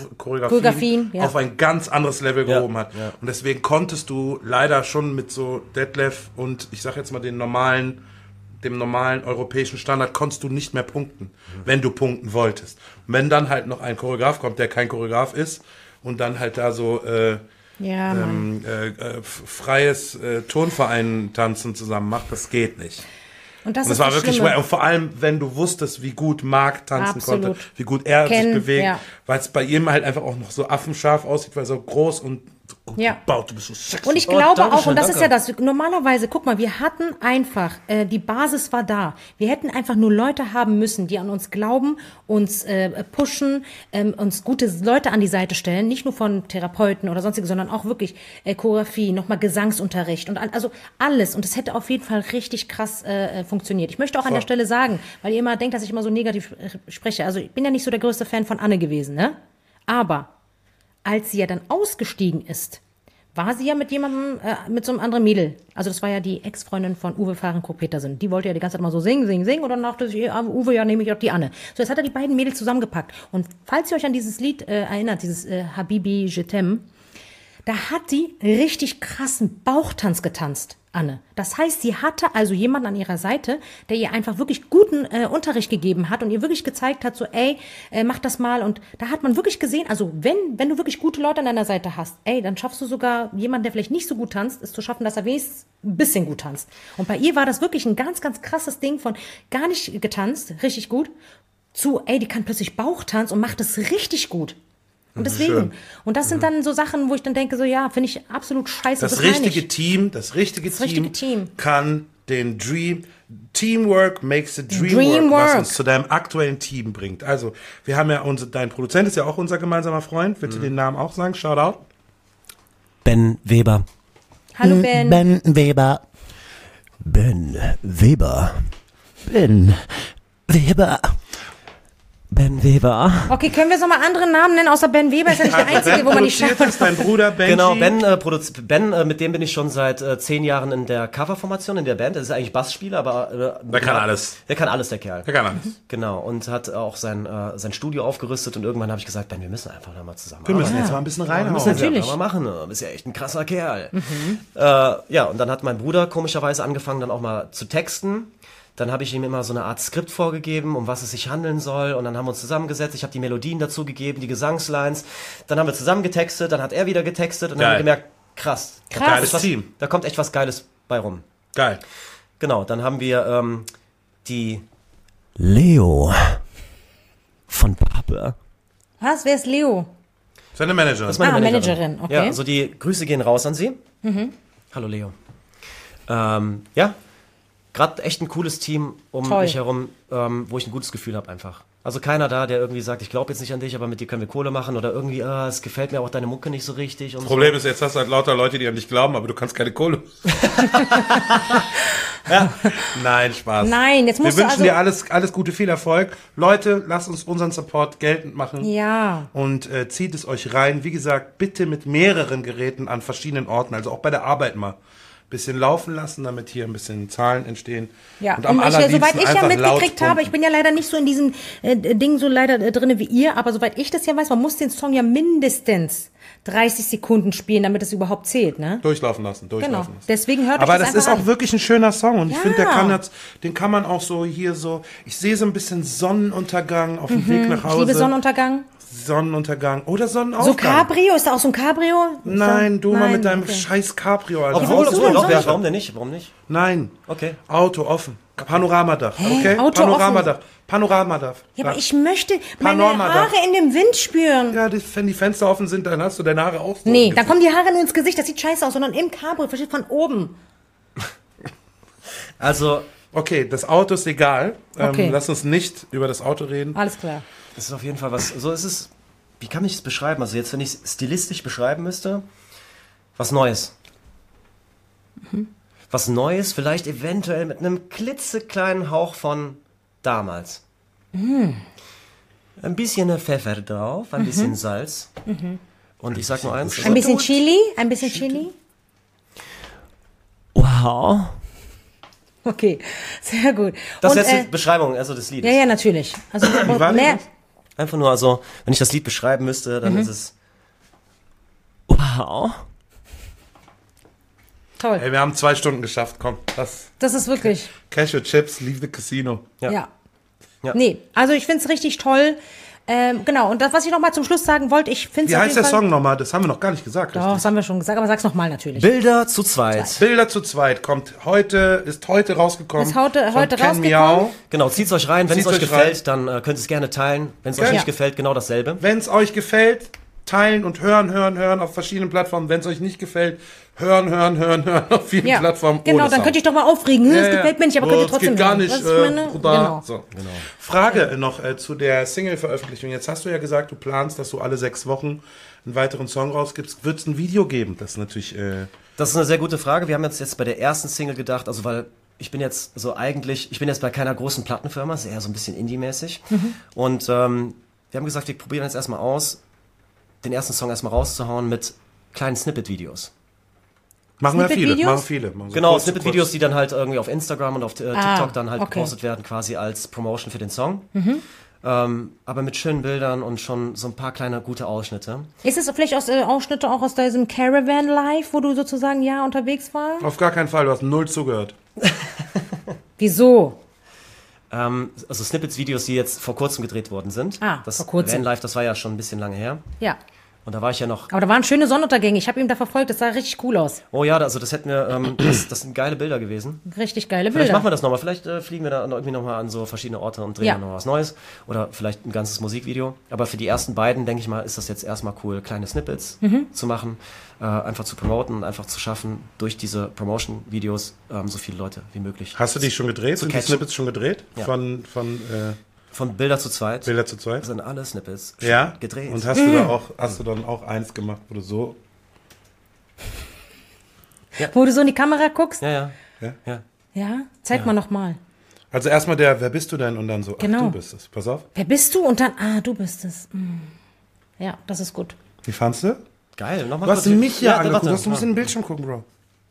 Ja. auf ein ganz anderes Level Ja, gehoben hat. ja. Und deswegen konntest du leider schon mit so Detlef und ich sag jetzt mal dem normalen europäischen Standard konntest du nicht mehr punkten, wenn du punkten wolltest. Und wenn dann halt noch ein Choreograf kommt, der kein Choreograf ist und dann halt da so Ja, Mann. freies Turnverein tanzen zusammen macht, das geht nicht. Und das Und es ist war das wirklich Schlimme. schwer. Und vor allem, wenn du wusstest, wie gut Marc tanzen Absolut. konnte, wie gut er sich bewegt, ja. weil es bei ihm halt einfach auch noch so affenscharf aussieht, weil er so groß und gut Ja. gebaut, du bist so sexy. Und ich Oh, glaube danke auch, schön, und das ist ja danke. das, normalerweise, guck mal, wir hatten einfach, die Basis war da. Wir hätten einfach nur Leute haben müssen, die an uns glauben, uns pushen, uns gute Leute an die Seite stellen, nicht nur von Therapeuten oder sonstiges, sondern auch wirklich Choreografie, nochmal Gesangsunterricht und also alles. Und es hätte auf jeden Fall richtig krass funktioniert. Ich möchte auch an der Stelle sagen, weil ihr immer denkt, dass ich immer so negativ spreche. Also ich bin ja nicht so der größte Fan von Anne gewesen, ne? Aber als sie ja dann ausgestiegen ist, war sie ja mit jemandem, mit so einem anderen Mädel. Also das war ja die Ex-Freundin von Uwe Fahrenkrog-Petersen. Die wollte ja die ganze Zeit mal so singen. Und dann dachte sich, Uwe, ja, nehme ich auch die Anne. So, jetzt hat er die beiden Mädels zusammengepackt. Und falls ihr euch an dieses Lied erinnert, dieses Habibi, je t'aime, da hat die richtig krassen Bauchtanz getanzt, Anne. Das heißt, sie hatte also jemanden an ihrer Seite, der ihr einfach wirklich guten Unterricht gegeben hat und ihr wirklich gezeigt hat, so, ey, mach das mal. Und da hat man wirklich gesehen, also wenn du wirklich gute Leute an deiner Seite hast, ey, dann schaffst du sogar jemanden, der vielleicht nicht so gut tanzt, es zu schaffen, dass er wenigstens ein bisschen gut tanzt. Und bei ihr war das wirklich ein ganz, ganz krasses Ding von gar nicht getanzt, richtig gut, zu, ey, die kann plötzlich Bauchtanz und macht es richtig gut. Und deswegen. Schön. Und das sind dann so Sachen, wo ich dann denke, so ja, finde ich absolut scheiße. Das meine richtige ich. Team kann den Teamwork makes the dream work, was uns zu deinem aktuellen Team bringt. Also, wir haben ja dein Produzent ist ja auch unser gemeinsamer Freund. Willst du den Namen auch sagen? Shoutout. Ben Weber. Hallo Ben. Ben Weber. Ben Weber. Ben Weber. Ben Weber. Okay, können wir jetzt noch mal andere Namen nennen, außer Ben Weber? Ist ja nicht der einzige, wo man nicht produziert schafft. ist dein Bruder Benji. Genau, Ben, mit dem bin ich schon seit 10 Jahren in der Coverformation in der Band. Er ist eigentlich Bassspieler, aber Der kann alles. Der kann alles, der Kerl. Der kann alles. Genau, und hat auch sein Studio aufgerüstet und irgendwann habe ich gesagt, Ben, wir müssen einfach da mal zusammen Wir müssen arbeiten. jetzt mal ein bisschen Wir reinhauen. müssen das Natürlich. ja mal machen. Du bist ja echt ein krasser Kerl. Ja, und dann hat mein Bruder komischerweise angefangen, dann auch mal zu texten. Dann habe ich ihm immer so eine Art Skript vorgegeben, um was es sich handeln soll. Und dann haben wir uns zusammengesetzt. Ich habe die Melodien dazu gegeben, die Gesangslines. Dann haben wir zusammen getextet. Dann hat er wieder getextet. Und dann haben wir gemerkt, krass. Krass. Da Geiles Team. Da kommt echt was Geiles bei rum. Geil. Genau, dann haben wir die... Leo von Pape. Was? Wer ist Leo? Seine Managerin. Das ist meine Managerin, okay. Ja, also die Grüße gehen raus an sie. Hallo Leo. Ja, gerade echt ein cooles Team um Toll. mich herum, wo ich ein gutes Gefühl habe einfach. Also keiner da, der irgendwie sagt, ich glaube jetzt nicht an dich, aber mit dir können wir Kohle machen oder irgendwie, es gefällt mir auch deine Mucke nicht so richtig. Und Problem ist, jetzt hast du halt lauter Leute, die an dich glauben, aber du kannst keine Kohle. Ja. Nein, Spaß. Nein, jetzt Wir musst du wünschen also... dir alles Gute, viel Erfolg. Leute, lasst uns unseren Support geltend machen. Ja. Und zieht es euch rein. Wie gesagt, bitte mit mehreren Geräten an verschiedenen Orten, also auch bei der Arbeit mal. Bisschen laufen lassen, damit hier ein bisschen Zahlen entstehen. Ja, und am und allerliebsten soweit ich ja einfach mitgekriegt laut habe, ich bin ja leider nicht so in diesem Ding so leider drinne wie ihr, aber soweit ich das ja weiß, man muss den Song ja mindestens 30 Sekunden spielen, damit es überhaupt zählt, ne? durchlaufen lassen. Genau. Deswegen hört Aber euch das das ist einfach auch wirklich ein schöner Song und ich Ja. finde, den kann man auch so hier so, ich sehe so ein bisschen Sonnenuntergang auf dem Weg nach Ich Hause. liebe Sonnenuntergang. Sonnenuntergang oder Sonnenaufgang. So Cabrio, ist da auch so ein Cabrio? Nein, du mal Nein, mit deinem okay. scheiß Cabrio, Alter. Obwohl, willst du obwohl, denn doch, ja, sonst? warum denn nicht? Warum nicht? Nein. Okay. Auto offen. Panoramadach, okay? Auto Panoramadach. Panoramadach. Ja, aber ich möchte meine Panorama da. Haare in dem Wind spüren. Ja, wenn die Fenster offen sind, dann hast du deine Haare auch so. Nee, dann kommen die Haare nur ins Gesicht, das sieht scheiße aus, sondern im Cabrio, versteht, von oben. Also, Okay, das Auto ist egal. Okay. Lass uns nicht über das Auto reden. Alles klar. es ist auf jeden Fall was, so ist es, wie kann ich es beschreiben? Also jetzt, wenn ich es stilistisch beschreiben müsste, was Neues. Was Neues, vielleicht eventuell mit einem klitzekleinen Hauch von damals. Ein bisschen Pfeffer drauf, ein bisschen Salz. Und ich sag nur eins. Ein bisschen Chili, ein bisschen Chili. Wow. Okay, sehr gut. Das Und, ist jetzt die Beschreibung, also des Liedes. ja, ja, natürlich. Also war mehr. denn das? Einfach nur, also, wenn ich das Lied beschreiben müsste, dann ist es. Wow. Toll. Ey, wir haben 2 Stunden geschafft, komm. Das ist wirklich. Cashew Chips, leave the casino. Ja. Ja. Ja. Nee, also ich finde es richtig toll. Genau, und das, was ich noch mal zum Schluss sagen wollte, ich finde es Wie heißt der Song nochmal? Das haben wir noch gar nicht gesagt. Doch, richtig? das haben wir schon gesagt, aber sag's noch mal natürlich. Bilder zu zweit. Bilder zu zweit ist heute rausgekommen. Ist heute von Ken rausgekommen. Miao. Genau, zieht's euch rein. Wenn es Zieht's euch euch gefällt, dann könnt ihr es gerne teilen. Wenn es euch Ja. nicht gefällt, genau dasselbe. Wenn es euch gefällt, teilen und hören auf verschiedenen Plattformen. Wenn es euch nicht gefällt, hören auf vielen Ja, Plattformen. genau, ohne dann Sound. könnt ihr euch doch mal aufregen. Ja, Das ja. gefällt mir nicht, aber Oh, könnt ihr das trotzdem geht gar hören. nicht, Was ich meine? brutal. Genau. So. Frage noch zu der Single-Veröffentlichung. Jetzt hast du ja gesagt, du planst, dass du alle 6 Wochen einen weiteren Song rausgibst. Wird es ein Video geben? Das ist natürlich... Das ist eine sehr gute Frage. Wir haben jetzt bei der ersten Single gedacht, also weil ich bin jetzt bei keiner großen Plattenfirma, ist eher so ein bisschen Indie-mäßig. Und wir haben gesagt, wir probieren jetzt erstmal aus, den ersten Song erstmal rauszuhauen mit kleinen Snippet-Videos. Machen wir Snippet-Videos? viele. Machen so Genau, kurz- Snippet-Videos, die dann halt irgendwie auf Instagram und auf TikTok dann halt okay. gepostet werden, quasi als Promotion für den Song. Aber mit schönen Bildern und schon so ein paar kleine gute Ausschnitte. Ist es vielleicht Ausschnitte auch aus diesem Caravan Live, wo du sozusagen unterwegs warst? Auf gar keinen Fall, du hast 0 zugehört. Wieso? Also Snippets-Videos, die jetzt vor kurzem gedreht worden sind. Das vor kurzem. Vanlife, das war ja schon ein bisschen lange her. Ja. Und da war ich ja noch. Aber da waren schöne Sonnenuntergänge. Ich habe ihn da verfolgt. Das sah richtig cool aus. Oh ja, also das hätten wir. Das sind geile Bilder gewesen. Richtig geile Vielleicht Bilder. machen wir das nochmal. Vielleicht fliegen wir da irgendwie nochmal an so verschiedene Orte und drehen Ja. dann noch was Neues. Oder vielleicht ein ganzes Musikvideo. Aber für die ersten beiden, denke ich mal, ist das jetzt erstmal cool, kleine Snippets zu machen. Einfach zu promoten und einfach zu schaffen, durch diese Promotion-Videos so viele Leute wie möglich. Hast du die schon gedreht? Sind die catchen. Snippets schon gedreht? Ja. Von Von Bilder zu zweit Bilder zu zweit? sind alle Snippets schon Ja? gedreht. Und hast du dann auch eins gemacht, wo du so... Wo du so in die Kamera guckst. Ja. Ja? Zeig mal nochmal. Also erstmal wer bist du denn? Und dann so, Genau. ach, du bist es. Pass auf. Wer bist du? Und dann, du bist es. Ja, das ist gut. Wie fandst du? Geil, nochmal Du hast mich ja angeguckt. Du musst ein ja. bisschen in den Bildschirm gucken, Bro.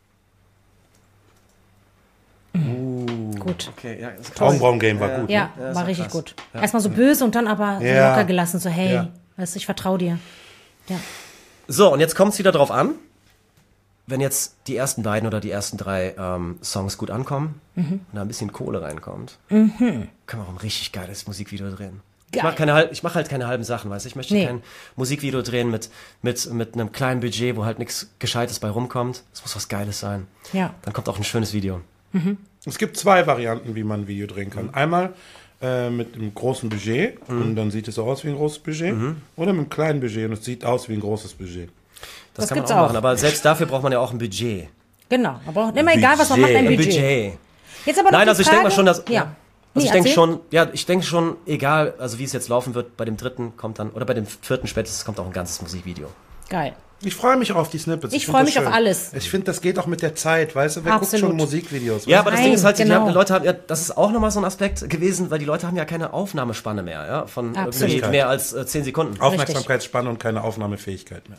Gut. Okay, ja, ist Augenbrauen-Game war gut. Ja, Ne? ist war auch richtig krass. gut. Erstmal so böse und dann aber so Ja. locker gelassen. So, hey, Ja. weißt du, ich vertraue dir. Ja. So, und jetzt kommt es wieder drauf an, wenn jetzt die ersten beiden oder die ersten 3 Songs gut ankommen und da ein bisschen Kohle reinkommt, können wir auch ein richtig geiles Musikvideo drehen. Ich Geil. mache halt keine halben Sachen, weißt du? Ich möchte Nee. kein Musikvideo drehen mit einem kleinen Budget, wo halt nichts Gescheites bei rumkommt. Es muss was Geiles sein. Ja. Dann kommt auch ein schönes Video. Es gibt 2 Varianten, wie man ein Video drehen kann. Einmal mit einem großen Budget und dann sieht es so aus wie ein großes Budget. Oder mit einem kleinen Budget und es sieht aus wie ein großes Budget. Das kann man gibt's auch machen, auch. aber selbst dafür braucht man ja auch ein Budget. Genau. Aber immer egal, was man macht, ein Budget. Jetzt aber noch Nein, die also ich denke mal Frage- schon, dass... Ja. Also Nee, ich denke schon, egal, also wie es jetzt laufen wird, bei dem 3. kommt dann, oder bei dem 4. spätestens kommt auch ein ganzes Musikvideo. Geil. Ich freue mich auch auf die Snippets. Ich find freue das mich auf schön. alles. Ich finde, das geht auch mit der Zeit, weißt du? Wer guckt Absolut. schon Musikvideos? Ja, aber das Ding ist halt, genau. die Leute haben, ja, das ist auch nochmal so ein Aspekt gewesen, weil die Leute haben ja keine Aufnahmespanne mehr, ja, von Absolut. irgendwie mehr als 10 Sekunden. Aufmerksamkeitsspanne und keine Aufnahmefähigkeit mehr.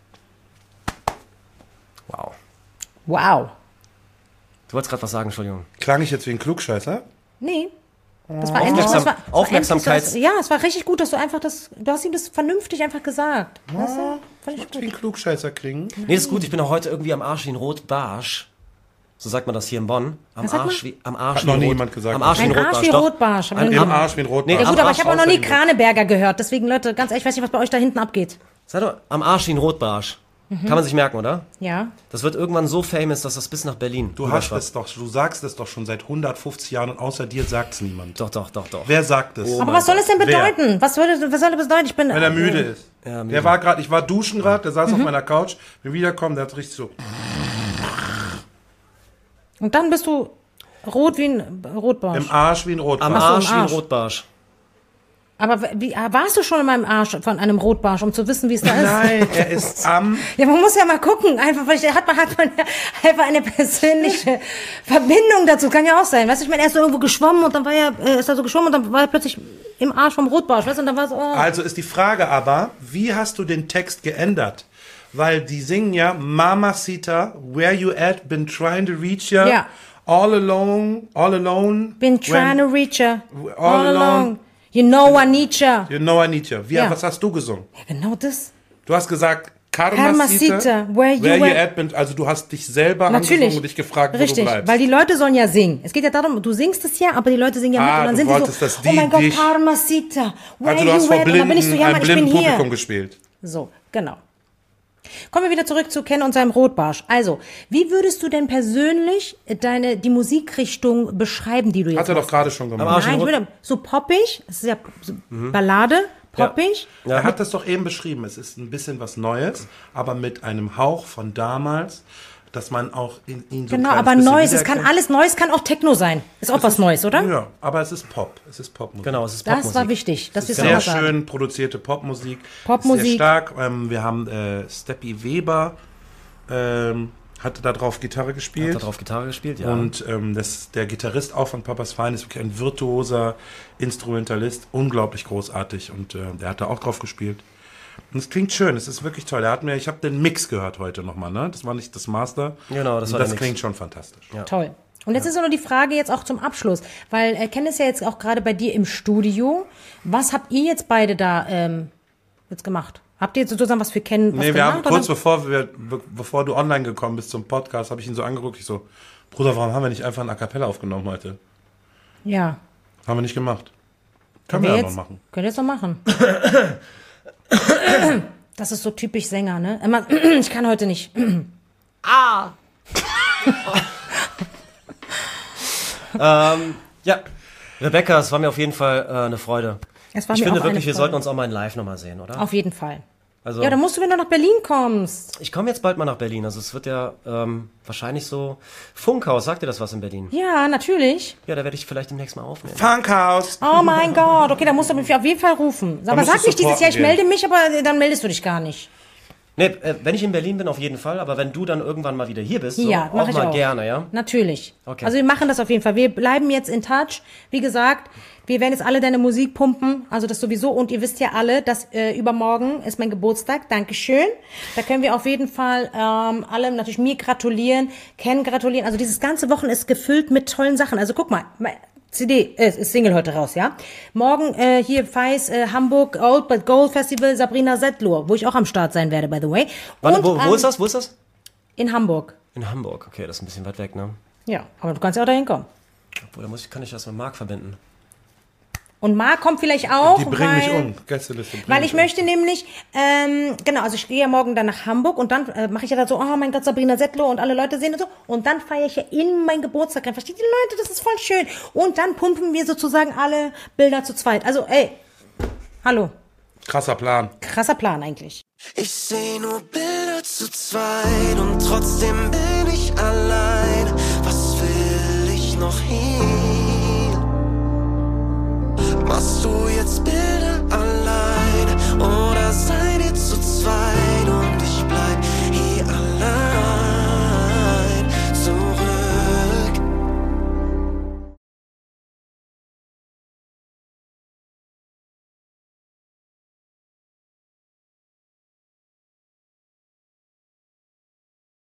Wow. Wow. Du wolltest gerade was sagen, Entschuldigung. Klang ich jetzt wie ein Klugscheißer? Nee. Das war endlich, das war Aufmerksamkeit. endlich, ja, es war richtig gut, dass du einfach du hast ihm das vernünftig einfach gesagt. Weißt du? Fand ich Wie ein gut. Klugscheißer kriegen. Nee, das ist gut, ich bin auch heute irgendwie am Arsch wie ein Rotbarsch. So sagt man das hier in Bonn. Am sagt Arsch wie Hat noch nie jemand gesagt. Am Arsch wie ein Ein Arsch Rotbarsch. wie doch. Rotbarsch. Im Arsch wie ein Rotbarsch. Nee, Ja gut, am aber ich habe auch noch nie außerdem. Kraneberger gehört. Deswegen, Leute, ganz ehrlich, ich weiß nicht, was bei euch da hinten abgeht. Sei doch, am Arsch wie ein Rotbarsch. Kann man sich merken, oder? Ja. Das wird irgendwann so famous, dass das bis nach Berlin Du hast es doch, du sagst es doch schon seit 150 Jahren und außer dir sagt es niemand. Doch. Wer sagt es? Aber was soll es denn Wer? bedeuten? Was soll das bedeuten? Ich bin. Wenn er müde ist. Ja, müde. Der war gerade, ich war duschen gerade, der saß auf meiner Couch, wenn wir wiederkommen, der hat richtig so. Und dann bist du rot wie ein Rotbarsch. Im Arsch wie ein Am Rotbarsch. Ach so, im Arsch wie ein Arsch. Rotbarsch. Aber warst du schon in meinem Arsch von einem Rotbarsch, um zu wissen, wie es da ist? Nein, er ist am. Ja, man muss ja mal gucken, einfach, weil hat man ja einfach eine persönliche Verbindung dazu, kann ja auch sein. Weißt du, ich meine, er ist so irgendwo geschwommen und dann ist er so geschwommen und dann war er plötzlich im Arsch vom Rotbarsch, weißt du, und dann war so, oh. Also ist die Frage aber, wie hast du den Text geändert? Weil die singen ja Mamacita, where you at, been trying to reach ya, Ja. all alone. Been trying to reach her all alone. You know I need ya. You know I need you. Ja. Was hast du gesungen? Ja, genau das. Du hast gesagt, Karmasita, Karmasita, where you at, also du hast dich selber Natürlich. angesungen und dich gefragt, wo du Richtig, bleibst. weil die Leute sollen ja singen. Es geht ja darum, du singst es ja, aber die Leute singen ja mit und dann du sind die wolltest, so, dass die oh mein Gott, dich- Karmasita, where Also du hast you vor at? Und dann bin ich so, ja einem Mann, ich bin blinden hier. Publikum gespielt. So, genau. Kommen wir wieder zurück zu Ken und seinem Rotbarsch. Also, wie würdest du denn persönlich die Musikrichtung beschreiben, die du jetzt Hat er doch machst? gerade schon Am gemacht. Arsch. Nein, ich würde so poppig, es ist ja so Ballade, poppig. Er hat das doch eben beschrieben. Es ist ein bisschen was Neues, aber mit einem Hauch von damals, dass man auch in ihn so ein Genau, kleines aber bisschen Neues, es kann wiedererkennt. alles Neues, kann auch Techno sein. Ist auch was Neues, oder? Ja, aber es ist Pop. Es ist Popmusik. Genau, es ist Das Popmusik. war wichtig, dass wir es Sehr auch sagen. schön produzierte Popmusik. Popmusik. Sehr stark. Wir haben Steppi Weber hatte da drauf Gitarre gespielt. Hat er drauf Gitarre gespielt, ja. Und der Gitarrist auch von Papas Fein ist wirklich ein virtuoser Instrumentalist, unglaublich großartig und der hat da auch drauf gespielt. Und es klingt schön, es ist wirklich toll. Ich habe den Mix gehört heute nochmal, ne? Das war nicht das Master. Genau, das und war das der Mix. klingt schon fantastisch. Ja. Toll. Und jetzt ist nur die Frage jetzt auch zum Abschluss, weil Ken ist ja jetzt auch gerade bei dir im Studio. Was habt ihr jetzt beide da jetzt gemacht? Habt ihr jetzt sozusagen was für Ken Nee, wir haben gemacht? kurz bevor du online gekommen bist zum Podcast, habe ich ihn so angeguckt, ich so, Bruder, warum haben wir nicht einfach ein A Cappella aufgenommen heute? Ja. Haben wir nicht gemacht. Können wir ja noch machen. Könnt ihr jetzt noch machen. Das ist so typisch Sänger, ne? Immer, ich kann heute nicht. Ja, Rebecca, es war mir auf jeden Fall eine Freude. Es war Ich mir finde auch eine wirklich, wir Freude. sollten uns auch mal in Live nochmal sehen, oder? Auf jeden Fall. Also, Ja, dann musst du, wenn du nach Berlin kommst. ich komme jetzt bald mal nach Berlin. Also es wird ja wahrscheinlich so Funkhaus. Sagt ihr das was in Berlin? Ja, natürlich. Ja, da werde ich vielleicht demnächst mal aufnehmen. Funkhaus! Oh mein Gott. Okay, dann musst du mich auf jeden Fall rufen. Aber musst du sag nicht dieses Jahr, ich supporten melde mich, aber dann meldest du dich gar nicht. Nee, wenn ich in Berlin bin, auf jeden Fall. Aber wenn du dann irgendwann mal wieder hier bist, so, Ja, mach auch ich mal auch. gerne, ja? Natürlich. Okay. Also wir machen das auf jeden Fall. Wir bleiben jetzt in touch. Wie gesagt, wir werden jetzt alle deine Musik pumpen. Also das sowieso. Und ihr wisst ja alle, dass übermorgen ist mein Geburtstag. Dankeschön. Da können wir auf jeden Fall alle natürlich mir gratulieren, Ken gratulieren. Also dieses ganze Wochenende ist gefüllt mit tollen Sachen. Also guck mal, CD, ist Single heute raus, ja? Morgen hier Feis, Hamburg, Old But Gold Festival, Sabrina Settler, wo ich auch am Start sein werde, by the way. Warte, Und, wo ist das? Wo ist das? In Hamburg. In Hamburg. Okay, das ist ein bisschen weit weg, ne? Ja, aber du kannst ja auch dahin kommen. Obwohl, kann ich das mit Marc verbinden. Und Marc kommt vielleicht auch, Die bringen mich weil, um. Gästeliste bringt weil mich ich möchte nämlich, genau, also ich gehe ja morgen dann nach Hamburg und dann mache ich ja da so, oh mein Gott, Sabrina Settler und alle Leute sehen und so. Und dann feiere ich ja in meinen Geburtstag rein. Versteht ihr Leute, das ist voll schön. Und dann pumpen wir sozusagen alle Bilder zu zweit. Also, ey, hallo, Krasser Plan. krasser Plan eigentlich. Ich seh nur Bilder zu zweit und trotzdem bin ich allein.